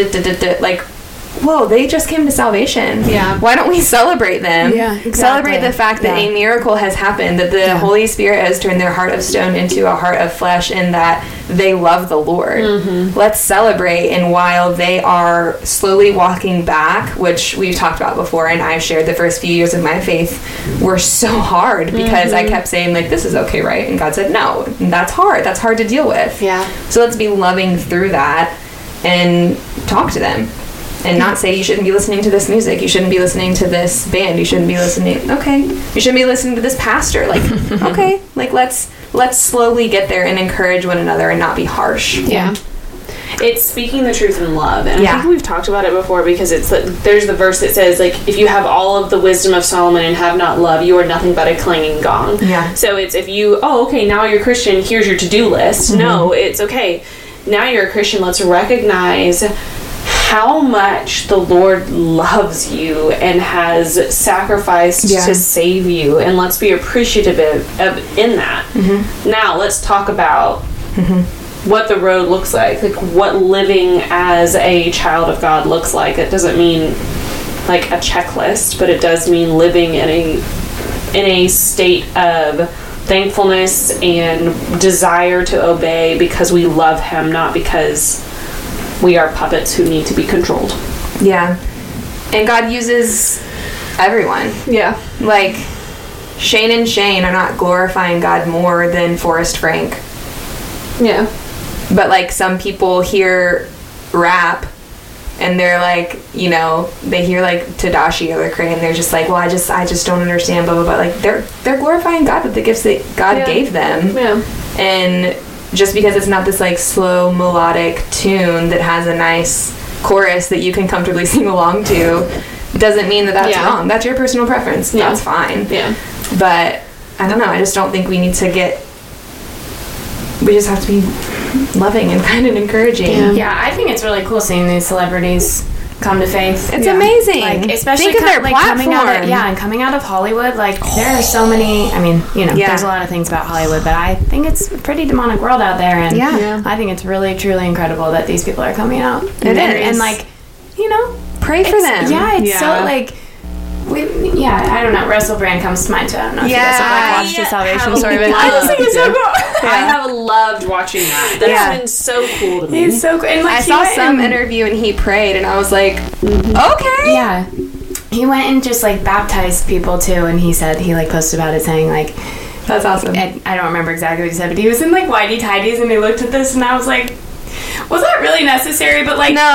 like, whoa, they just came to salvation. Yeah. Why don't we celebrate them? Yeah, exactly. Celebrate the fact that yeah. a miracle has happened, that the yeah. Holy Spirit has turned their heart of stone into a heart of flesh, and that they love the Lord. Mm-hmm. Let's celebrate. And while they are slowly walking back, which we've talked about before, and I've shared, the first few years of my faith were so hard because mm-hmm. I kept saying, like, this is okay, right? And God said, no, and that's hard. That's hard to deal with. Yeah. So let's be loving through that and talk to them. And not say, you shouldn't be listening to this music, you shouldn't be listening to this band, you shouldn't be listening, okay, you shouldn't be listening to this pastor, like, okay, like, let's let's slowly get there and encourage one another and not be harsh. Yeah. It's speaking the truth in love, and yeah. I think we've talked about it before, because it's like, there's the verse that says, like, if you have all of the wisdom of Solomon and have not love, you are nothing but a clanging gong. Yeah. So it's, if you, oh, okay, now you're Christian, here's your to-do list. Mm-hmm. No, it's okay, now you're a Christian, let's recognize how much the Lord loves you and has sacrificed yeah. to save you, and let's be appreciative of, of in that. Mm-hmm. Now let's talk about mm-hmm. what the road looks like, like what living as a child of God looks like. It doesn't mean like a checklist, but it does mean living in a in a state of thankfulness and desire to obey because we love Him, not because we are puppets who need to be controlled. Yeah. And God uses everyone. Yeah. Like, Shane and Shane are not glorifying God more than Forrest Frank. Yeah. But, like, some people hear rap and they're like, you know, they hear, like, Tadashi or Lecrae, and they're just like, well, I just I just don't understand, blah, blah, blah. Like, they're, they're glorifying God with the gifts that God yeah. gave them. Yeah. And just because it's not this, like, slow melodic tune that has a nice chorus that you can comfortably sing along to doesn't mean that that's yeah. wrong. That's your personal preference. Yeah. That's fine. Yeah. But I don't know. I just don't think we need to get... We just have to be loving and kind and encouraging. Yeah, yeah, I think it's really cool seeing these celebrities come to faith. It's yeah. amazing. Like, especially Think of com- their like platform. coming out of, yeah, and coming out of Hollywood, like there are so many, I mean, you know, Yeah. there's a lot of things about Hollywood, but I think it's a pretty demonic world out there, and Yeah. Yeah. I think it's really, truly incredible that these people are coming out. It and, is. and like, you know, Pray for it's- them. Yeah, it's Yeah. so like, we, yeah, I don't know, Russell Brand comes to mind too. I don't know if Yeah. you guys have like watched I the Salvation have Story, but loved I just think it's so it. cool. I have loved watching that. That's Yeah. been so cool to me. It's so cool. And like, I he saw went some and- interview and he prayed, and I was like, okay. Yeah. He went and just like baptized people too, and he said, he like posted about it saying like, That's awesome. and I don't remember exactly what he said, but he was in like whitey tidies and he looked at this and I was like, was that really necessary? But like, No.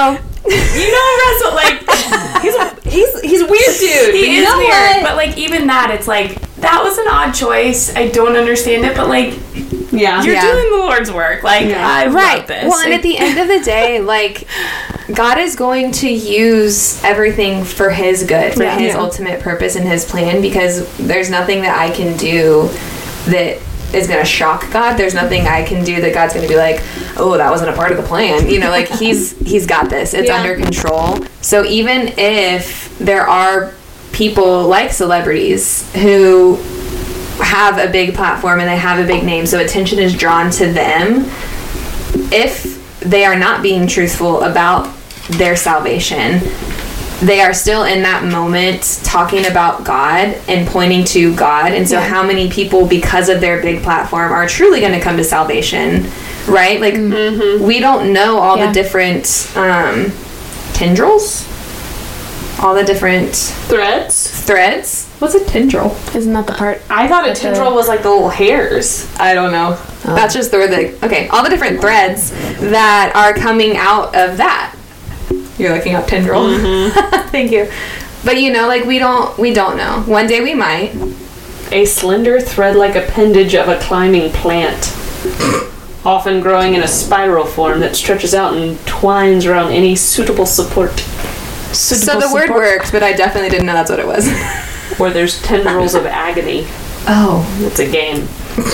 You know Russell, like he's a, he's he's a weird dude. He You is know weird, what? but like even that, it's like that was an odd choice. I don't understand it, but like Yeah. you're Yeah. doing the Lord's work. Like Yeah. I Right. love this. Well, and at the end of the day, like, God is going to use everything for His good, for Yeah. His Yeah. ultimate purpose and His plan, because there's nothing that I can do that is going to shock God. There's nothing I can do that God's going to be like, oh, that wasn't a part of the plan. You know, like he's he's got this. It's Yeah. under control. So even if there are people like celebrities who have a big platform and they have a big name, so attention is drawn to them, if they are not being truthful about their salvation, they are still in that moment talking about God and pointing to God. And so Yeah. how many people, because of their big platform, are truly going to come to salvation, right? Like, we don't know all Yeah. the different um, tendrils, all the different Threads. threads. What's a tendril? Isn't that the part? I thought a But the- tendril was like the little hairs. I don't know. Oh. That's just the word that, okay, all the different threads that are coming out of that. You're looking up tendril. Thank you. But you know, like we don't, we don't know. One day we might. A slender thread-like appendage of a climbing plant, often growing in a spiral form that stretches out and twines around any suitable support. So the word works, but I definitely didn't know that's what it was. Or there's tendrils of agony. Oh. It's a game.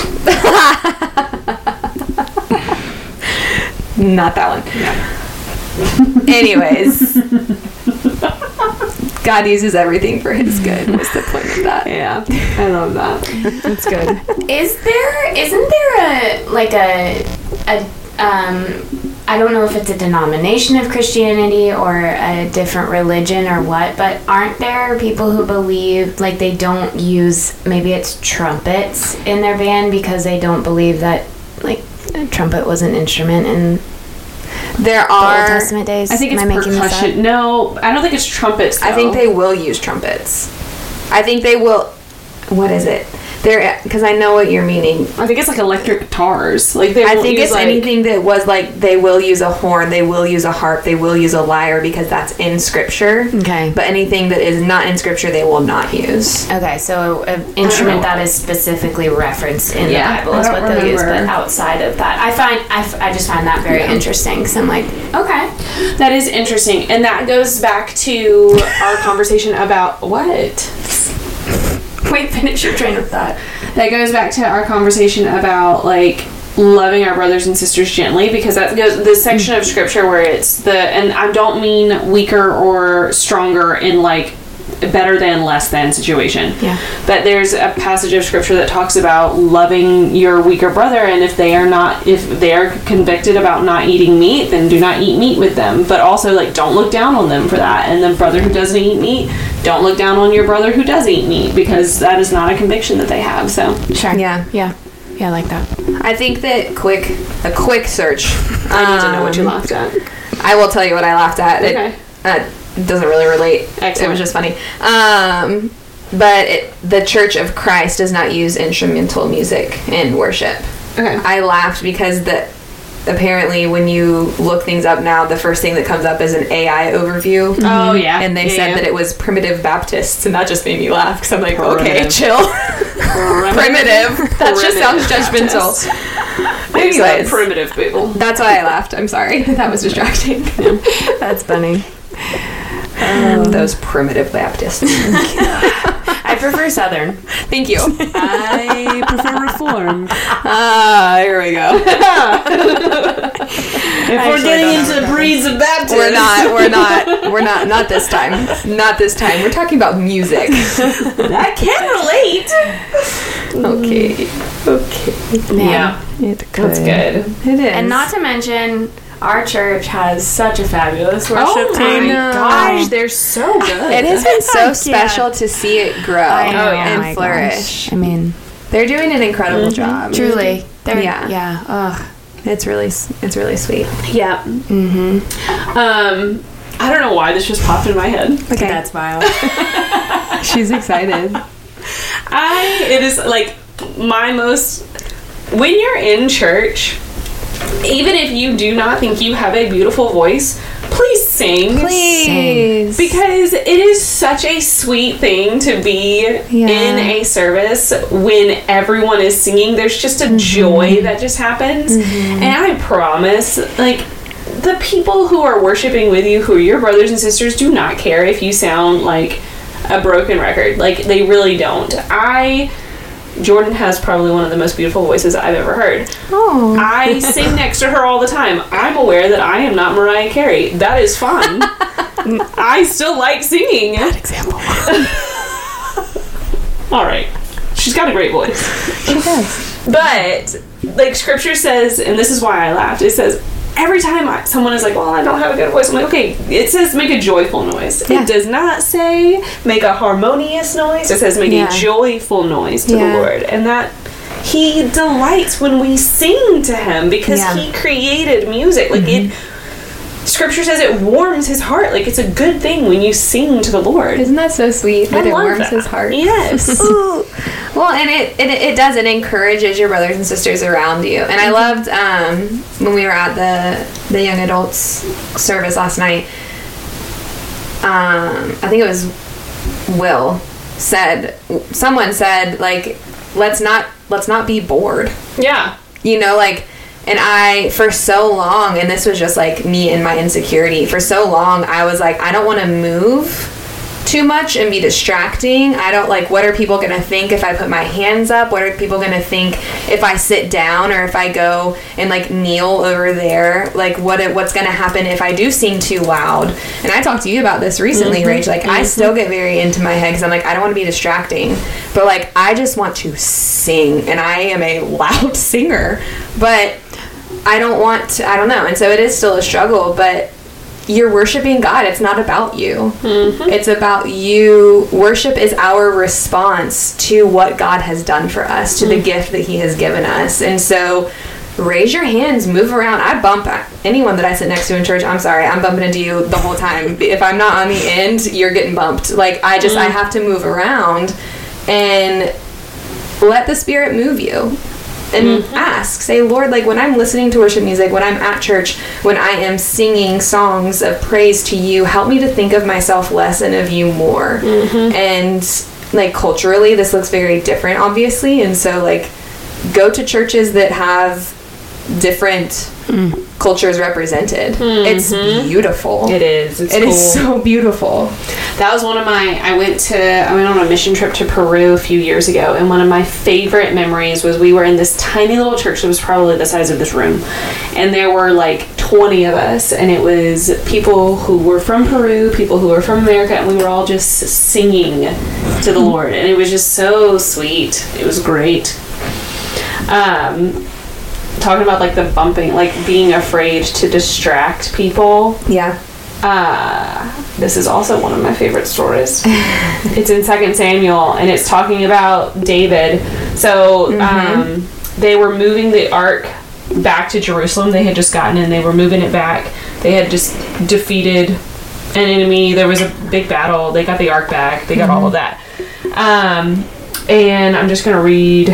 Not that one. Anyways. God uses everything for His good. What's the point of that? Yeah, I love that. That's good. Is there? Isn't there a like a a um? I don't know if it's a denomination of Christianity or a different religion or what, but aren't there people who believe like they don't use maybe it's trumpets in their band because they don't believe that like a trumpet was an instrument in There the Old are. Testament days? I think it's Am I making this up? percussion. No, I don't think it's trumpets. I think though. they will use trumpets. I think they will. What is it? They're because I know what you're meaning. I think it's like electric guitars. Like they I won't think use, it's like, anything that was like they will use a horn, they will use a harp, they will use a lyre because that's in scripture. Okay. But anything that is not in scripture, they will not use. Okay, so an instrument that is specifically referenced in Yeah, the Bible is I don't what they'll use, but remember. outside of that, I find I, f- I just find that very interesting. Because I'm like, okay, That is interesting, and that goes back to our conversation about what? wait, finish your train of thought. That goes back to our conversation about like loving our brothers and sisters gently, because that goes the section of scripture where it's the and I don't mean weaker or stronger in like better than less than situation. Yeah. But there's a passage of scripture that talks about loving your weaker brother, and if they are not if they are convicted about not eating meat, then do not eat meat with them. But also like don't look down on them for that. And the brother who doesn't eat meat, don't look down on your brother who does eat meat, because that is not a conviction that they have. So Sure. Yeah. Yeah. Yeah, I like that. I think that quick a quick search. I need to know what you um, laughed at. I will tell you what I laughed at. It, Okay. uh, doesn't really relate. It Excellent. was just funny. Um, but it, the Church of Christ does not use instrumental music in worship. Okay. I laughed because the apparently when you look things up now, the first thing that comes up is an A I overview. Oh yeah. And they Yeah, said yeah. that it was primitive Baptists, and that just made me laugh because I'm like, okay, Primitive. chill. Primitive. That just sounds judgmental. These are Anyways, primitive people. that's why I laughed. I'm sorry. That was distracting. That's funny. Those primitive Baptists. I prefer Southern. Thank you. I prefer reform. Ah, here we go. If we're getting into breeds of Baptists, We're not. We're not. We're not. Not this time. Not this time. We're talking about music. I can relate. Okay. Okay. Man. Yeah, It's that's good. It is. And not to mention, our church has such a fabulous worship Oh team. my gosh, they're so good. It has been so Yeah. special to see it grow I know, Oh, yeah. and my flourish. gosh. I mean, They're doing an incredible job. truly. They're, Yeah. yeah. Ugh. It's really, it's really sweet. Yeah. Mm-hmm. Um, I don't know why this just popped in my head. Okay. That's wild. She's excited. I it is like my most when you're in church, even if you do not think you have a beautiful voice, please sing? Please. Because it is such a sweet thing to be Yeah. in a service when everyone is singing. There's just a Mm-hmm. joy that just happens. And I promise, like, the people who are worshiping with you, who are your brothers and sisters, do not care if you sound like a broken record. Like, they really don't. I... Jordan has probably one of the most beautiful voices I've ever heard. Oh. I sing next to her all the time. I'm aware that I am not Mariah Carey. That is fine. I still like singing. Bad example. All right. She's got a great voice. She does. But, like, scripture says, and this is why I laughed, it says, every time I, someone is like, well, I don't have a good voice, I'm like, okay, it says make a joyful noise. Yeah. It does not say make a harmonious noise. It says make Yeah. a joyful noise to Yeah. the Lord. And that he delights when we sing to him because Yeah. he created music. Like, it, scripture says it warms his heart. Like, it's a good thing when you sing to the Lord. Isn't that so sweet that I it love warms that. his heart? Yes. Ooh. Well, and it, it it does. It encourages your brothers and sisters around you. And I loved um, when we were at the the young adults service last night. Um, I think it was Will said someone said like let's not let's not be bored. Yeah. You know, like, and I, for so long, and this was just like me and my insecurity, for so long, I was like, I don't want to move too much and be distracting. I don't like, what are people going to think if I put my hands up? What are people going to think if I sit down or if I go and like kneel over there? Like, what what's going to happen if I do sing too loud? And I talked to you about this recently, Mm-hmm. Rach. Like, mm-hmm. I still get very into my head because I'm like, I don't want to be distracting. But like, I just want to sing, and I am a loud singer. But I don't want to, I don't know. And so it is still a struggle, but you're worshiping God. It's not about you. Mm-hmm. It's about you. Worship is our response to what God has done for us, to mm-hmm. the gift that he has given us. And so raise your hands, move around. I bump anyone that I sit next to in church. I'm sorry. I'm bumping into you the whole time. If I'm not on the end, you're getting bumped. Like, I just, mm-hmm. I have to move around and let the Spirit move you. And mm-hmm. ask, say, Lord, like, when I'm listening to worship music, when I'm at church, when I am singing songs of praise to you, help me to think of myself less and of you more. Mm-hmm. And like, culturally, this looks very different, obviously. And so, like, go to churches that have different mm. cultures represented. Mm-hmm. It's beautiful. It is. It's It cool. is so beautiful. That was one of my, I went to, I went on a mission trip to Peru a few years ago, and one of my favorite memories was we were in this tiny little church that was probably the size of this room, and there were like twenty of us, and it was people who were from Peru, people who were from America, and we were all just singing to the Lord, and it was just so sweet. It was great. Um, talking about like the bumping, like being afraid to distract people. Yeah. Uh, this is also one of my favorite stories. It's in Second Samuel, and it's talking about David. So mm-hmm. um, they were moving the ark back to Jerusalem. They had just gotten in. They were moving it back. They had just defeated an enemy. There was a big battle. They got the ark back. They got mm-hmm. all of that. Um, and I'm just going to read...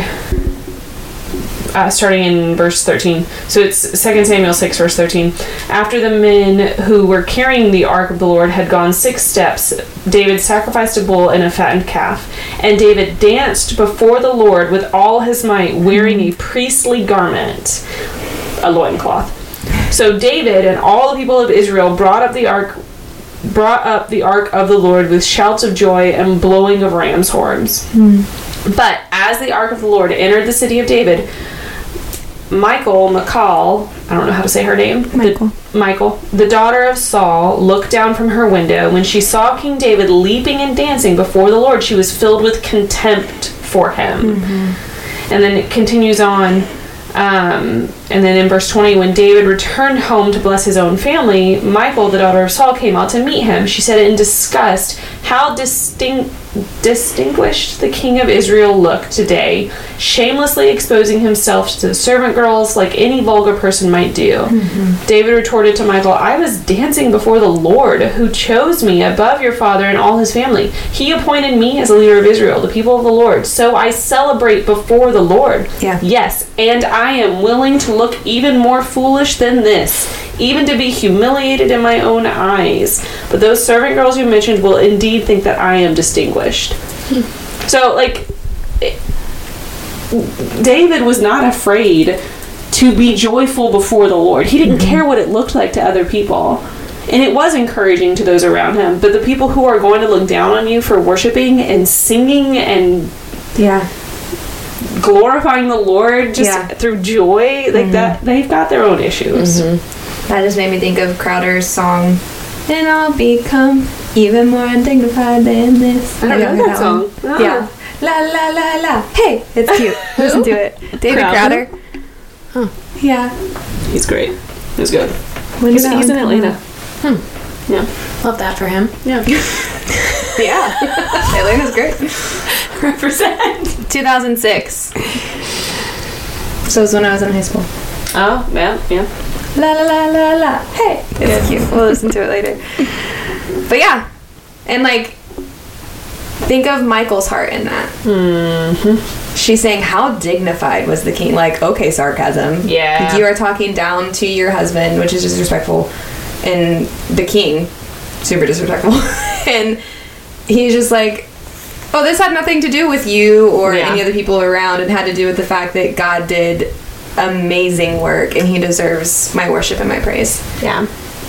Uh, starting in verse thirteen. So it's Second Samuel six, verse thirteen. After the men who were carrying the ark of the Lord had gone six steps, David sacrificed a bull and a fattened calf. And David danced before the Lord with all his might, wearing a priestly garment, a loincloth. So David and all the people of Israel brought up the ark brought up the ark of the Lord with shouts of joy and blowing of ram's horns. Mm. But as the ark of the Lord entered the city of David, Michal, Michal, I don't know how to say her name. Michal. The, Michal, the daughter of Saul, looked down from her window. When she saw King David leaping and dancing before the Lord, she was filled with contempt for him. Mm-hmm. And then it continues on. Um, and then in verse twenty, when David returned home to bless his own family, Michal, the daughter of Saul, came out to meet him. She said in disgust, "How distinct, distinguished the king of Israel looked today, shamelessly exposing himself to the servant girls like any vulgar person might do." Mm-hmm. David retorted to Michal, "I was dancing before the Lord, who chose me above your father and all his family. He appointed me as a leader of Israel, the people of the Lord. So I celebrate before the Lord. Yeah. Yes, and I am willing to look even more foolish than this, even to be humiliated in my own eyes. But those servant girls you mentioned will indeed think that I am distinguished. So, like, it, David was not afraid to be joyful before the Lord. He didn't mm-hmm. care what it looked like to other people. And it was encouraging to those around him. But the people who are going to look down on you for worshiping and singing and yeah, glorifying the Lord just yeah. through joy, like mm-hmm. that, they've got their own issues. Mm-hmm. That just made me think of Crowder's song, "And I'll become even more undignified than this." I don't know that, that song. Oh. Yeah. La la la la. Hey, it's cute. Listen to it. David Crowder. Crowder. Huh. Yeah. He's great. He's good. When he's he's in Atlanta. Hmm. Yeah. Love that for him. Yeah. Yeah. Atlanta's great. Represent. two thousand six. So it was when I was in high school. Oh, yeah, yeah. La la la la la. Hey. It's yeah. cute. We'll listen to it later. But yeah. And like, think of Michael's heart in that. Mm-hmm. She's saying, how dignified was the king? Like, okay, sarcasm. Yeah. You are talking down to your husband, which is disrespectful. And the king, super disrespectful. And he's just like, oh, this had nothing to do with you or yeah. any other people around. It had to do with the fact that God did amazing work and he deserves my worship and my praise. Yeah.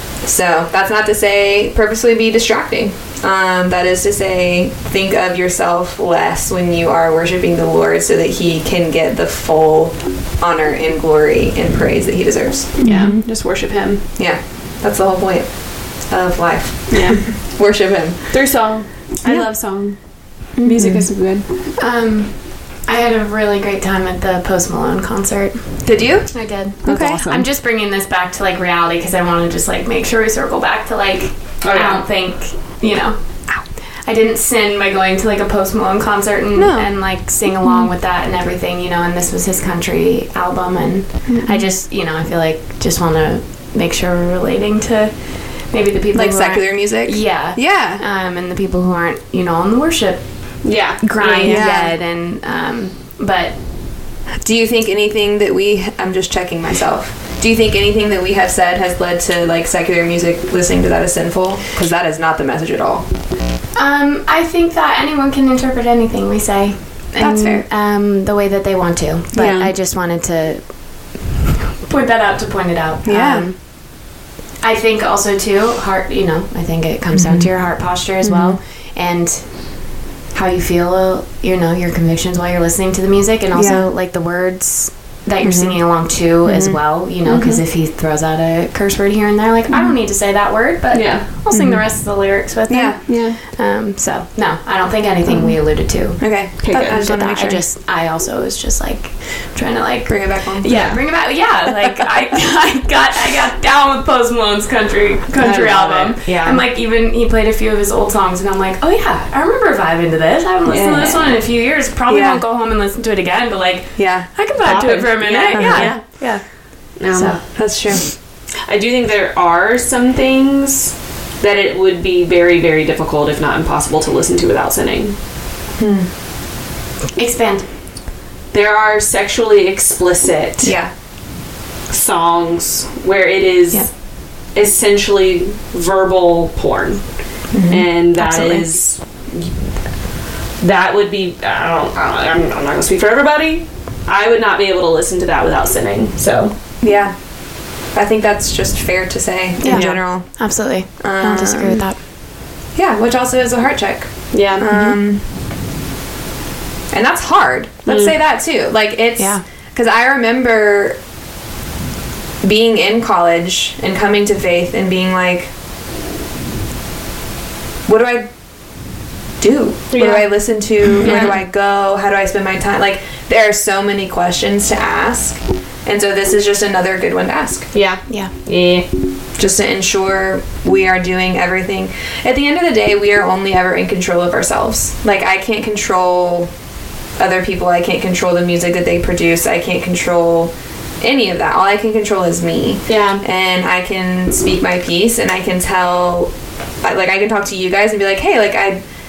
So that's not to say purposely be distracting. Um, that is to say, think of yourself less when you are worshiping the Lord so that he can get the full honor and glory and praise that he deserves. Yeah, mm-hmm. Just worship him. Yeah, that's the whole point of life. Yeah. Worship him. Through song. I yeah. love song. Mm-hmm. Music is good. Um, I had a really great time at the Post Malone concert. Did you? I did. That's okay. Awesome. I'm just bringing this back to like reality because I want to just like make sure we circle back to like oh, I yeah. don't think you know I didn't sin by going to like a Post Malone concert and, no. and like sing along mm-hmm. with that and everything, you know, and this was his country album and mm-hmm. I just you know I feel like just want to make sure we're relating to maybe the people like who secular music. Yeah. Yeah. Um, and the people who aren't you know on the worship yeah grind yeah. yet and um, but do you think anything that we I'm just checking myself do you think anything that we have said has led to like secular music listening to that as sinful? Because that is not the message at all. um, I think that anyone can interpret anything we say that's and, fair um, the way that they want to but yeah. I just wanted to point that out to point it out yeah um, I think also too heart you know I think it comes mm-hmm. down to your heart posture as mm-hmm. well and how you feel, you know, your convictions while you're listening to the music, and also yeah. like the words that you're mm-hmm. singing along to mm-hmm. as well, you know, because mm-hmm. if he throws out a curse word here and there, like mm-hmm. I don't need to say that word, but yeah. I'll sing mm-hmm. the rest of the lyrics with yeah. him. Yeah. Um. So no, I don't think anything mm-hmm. we alluded to. Okay. Okay. But I just want to make sure. I just, I also was just like trying to like bring it back home. Yeah, yeah. bring it back. Yeah, like I, I got, I got down with Post Malone's country, country album. It. Yeah. And like even he played a few of his old songs, and I'm like, oh yeah, I remember vibing to this. I haven't listened yeah. to this one in a few years. Probably yeah. won't go home and listen to it again, but like, yeah, I can vibe Pop to it for a minute. Yeah. Yeah. yeah. Yeah. Um, so that's true. I do think there are some things that it would be very, very difficult, if not impossible, to listen to without sinning. Hmm. Expand. There are sexually explicit yeah. songs where it is yeah. essentially verbal porn, mm-hmm. and that Absolutely. is that would be. I don't. I don't I'm, I'm not going to speak for everybody. I would not be able to listen to that without sinning. So yeah, I think that's just fair to say yeah. in general. Absolutely, um, I don't disagree with that. Yeah, which also is a heart check. Yeah, um, mm-hmm. and that's hard. Let's mm. say that too. Like it's yeah, because I remember being in college and coming to faith and being like, what do I do? What yeah. do I listen to? Yeah. Where do I go? How do I spend my time? Like, there are so many questions to ask. And so this is just another good one to ask. Yeah. Yeah. Yeah. Just to ensure we are doing everything. At the end of the day, we are only ever in control of ourselves. Like, I can't control other people. I can't control the music that they produce. I can't control any of that. All I can control is me. Yeah. And I can speak my piece, and I can tell, like, I can talk to you guys and be like, hey, like, I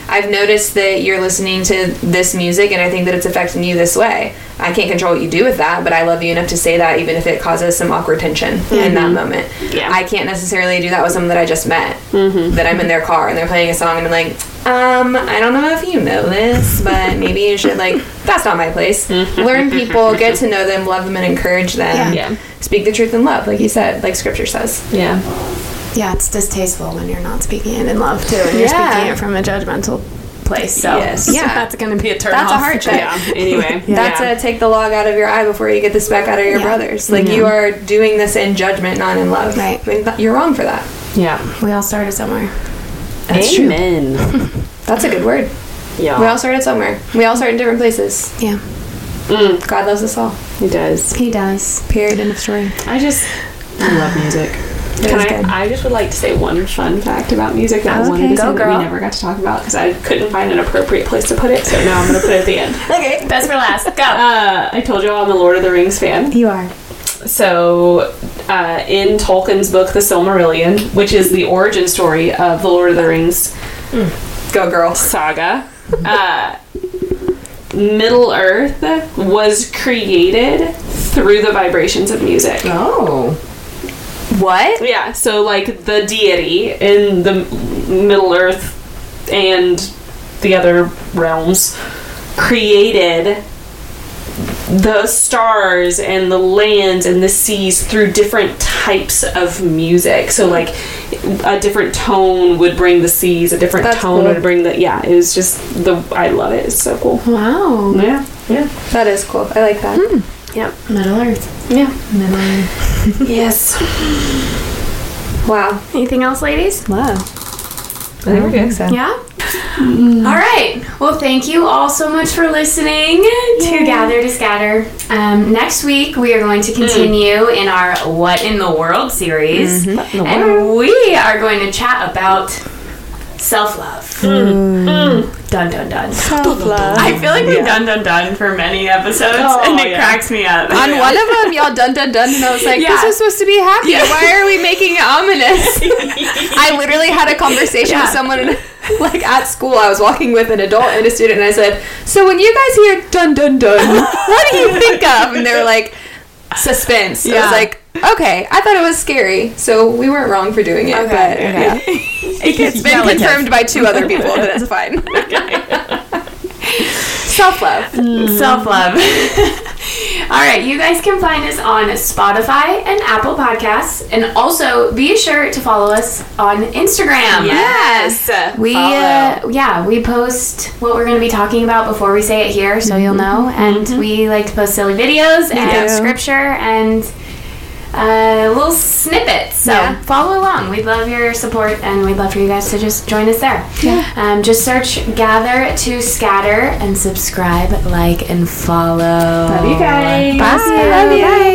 I've noticed that you're listening to this music and I think that it's affecting you this way. I can't control what you do with that, but I love you enough to say that even if it causes some awkward tension mm-hmm. in that moment. Yeah. I can't necessarily do that with someone that I just met, mm-hmm. that I'm in their car and they're playing a song and I'm like, um, I don't know if you know this, but maybe you should, like, that's not my place. Learn people, get to know them, love them, and encourage them. Yeah. Speak the truth in love, like you said, like Scripture says. Yeah. Yeah, it's distasteful when you're not speaking it in love, too, and you're Yeah. speaking it from a judgmental place. So, Yes. yeah, that's going to be a turn That's off. a hard check. Yeah. Anyway. That's yeah. a take the log out of your eye before you get the speck out of your Yeah. brothers. Like, you are doing this in judgment, not in love. Right. I mean, th- you're wrong for that. Yeah. We all started somewhere. That's Amen. true. That's a good word. Yeah. We all started somewhere. We all start in different places. Yeah, Mm, God loves us all. he does. he does. Period. End of story. I just I love music. Can is I? good. I just would like to say one fun fact about music that I Okay, wanted to go, say that girl. we never got to talk about because I couldn't find an appropriate place to put it. So now I'm going to put it at the end. Okay. Best for last. Go. Uh, I told you I'm a Lord of the Rings fan. You are. So, uh, in Tolkien's book, The Silmarillion, which is the origin story of the Lord of the Rings Go, girl. saga, uh, Middle Earth was created through the vibrations of music. Oh. What? Yeah, so like the deity in the Middle Earth and the other realms created the stars and the lands and the seas through different types of music. So like a different tone would bring the seas, a different That's tone cool. would bring the yeah, it was just the I love it. It's so cool. Wow. Yeah. Yeah. That is cool. I like that. Yep. Middle Earth. Yeah. Middle Earth. Yes. Wow. Anything else, ladies? Wow. I think we're good. So. Yeah? All right. Well, thank you all so much for listening to Gather to Scatter. Um, next week, we are going to continue in our What in the World series. What in the And we are going to chat about self-love. Dun, dun, dun. Self-love. I feel like we've done, dun, dun for many episodes, Oh, and it yeah. cracks me up. On one of them, y'all dun dun dun, and I was like, Yeah. this is supposed to be happy. Why are we making it ominous? I literally had a conversation Yeah. with someone, like, at school. I was walking with an adult and a student, and I said, so when you guys hear dun dun dun, what do you think of? And they were like, suspense. I Yeah. was like, okay. I thought it was scary, so we weren't wrong for doing it. Okay, but okay. yeah. It's been Relative. confirmed by two other people, but that's fine. Self-love. Self-love. All right, you guys can find us on Spotify and Apple Podcasts, and also be sure to follow us on Instagram. Yes. We Follow. uh, yeah, we post what we're going to be talking about before we say it here, so you'll know. And we like to post silly videos and do. scripture and uh, little snippets. So Yeah. follow along. We'd love your support, and we'd love for you guys to just join us there. Um, just search Gather to Scatter and subscribe, like, and follow. Love you guys. Bye. Love you.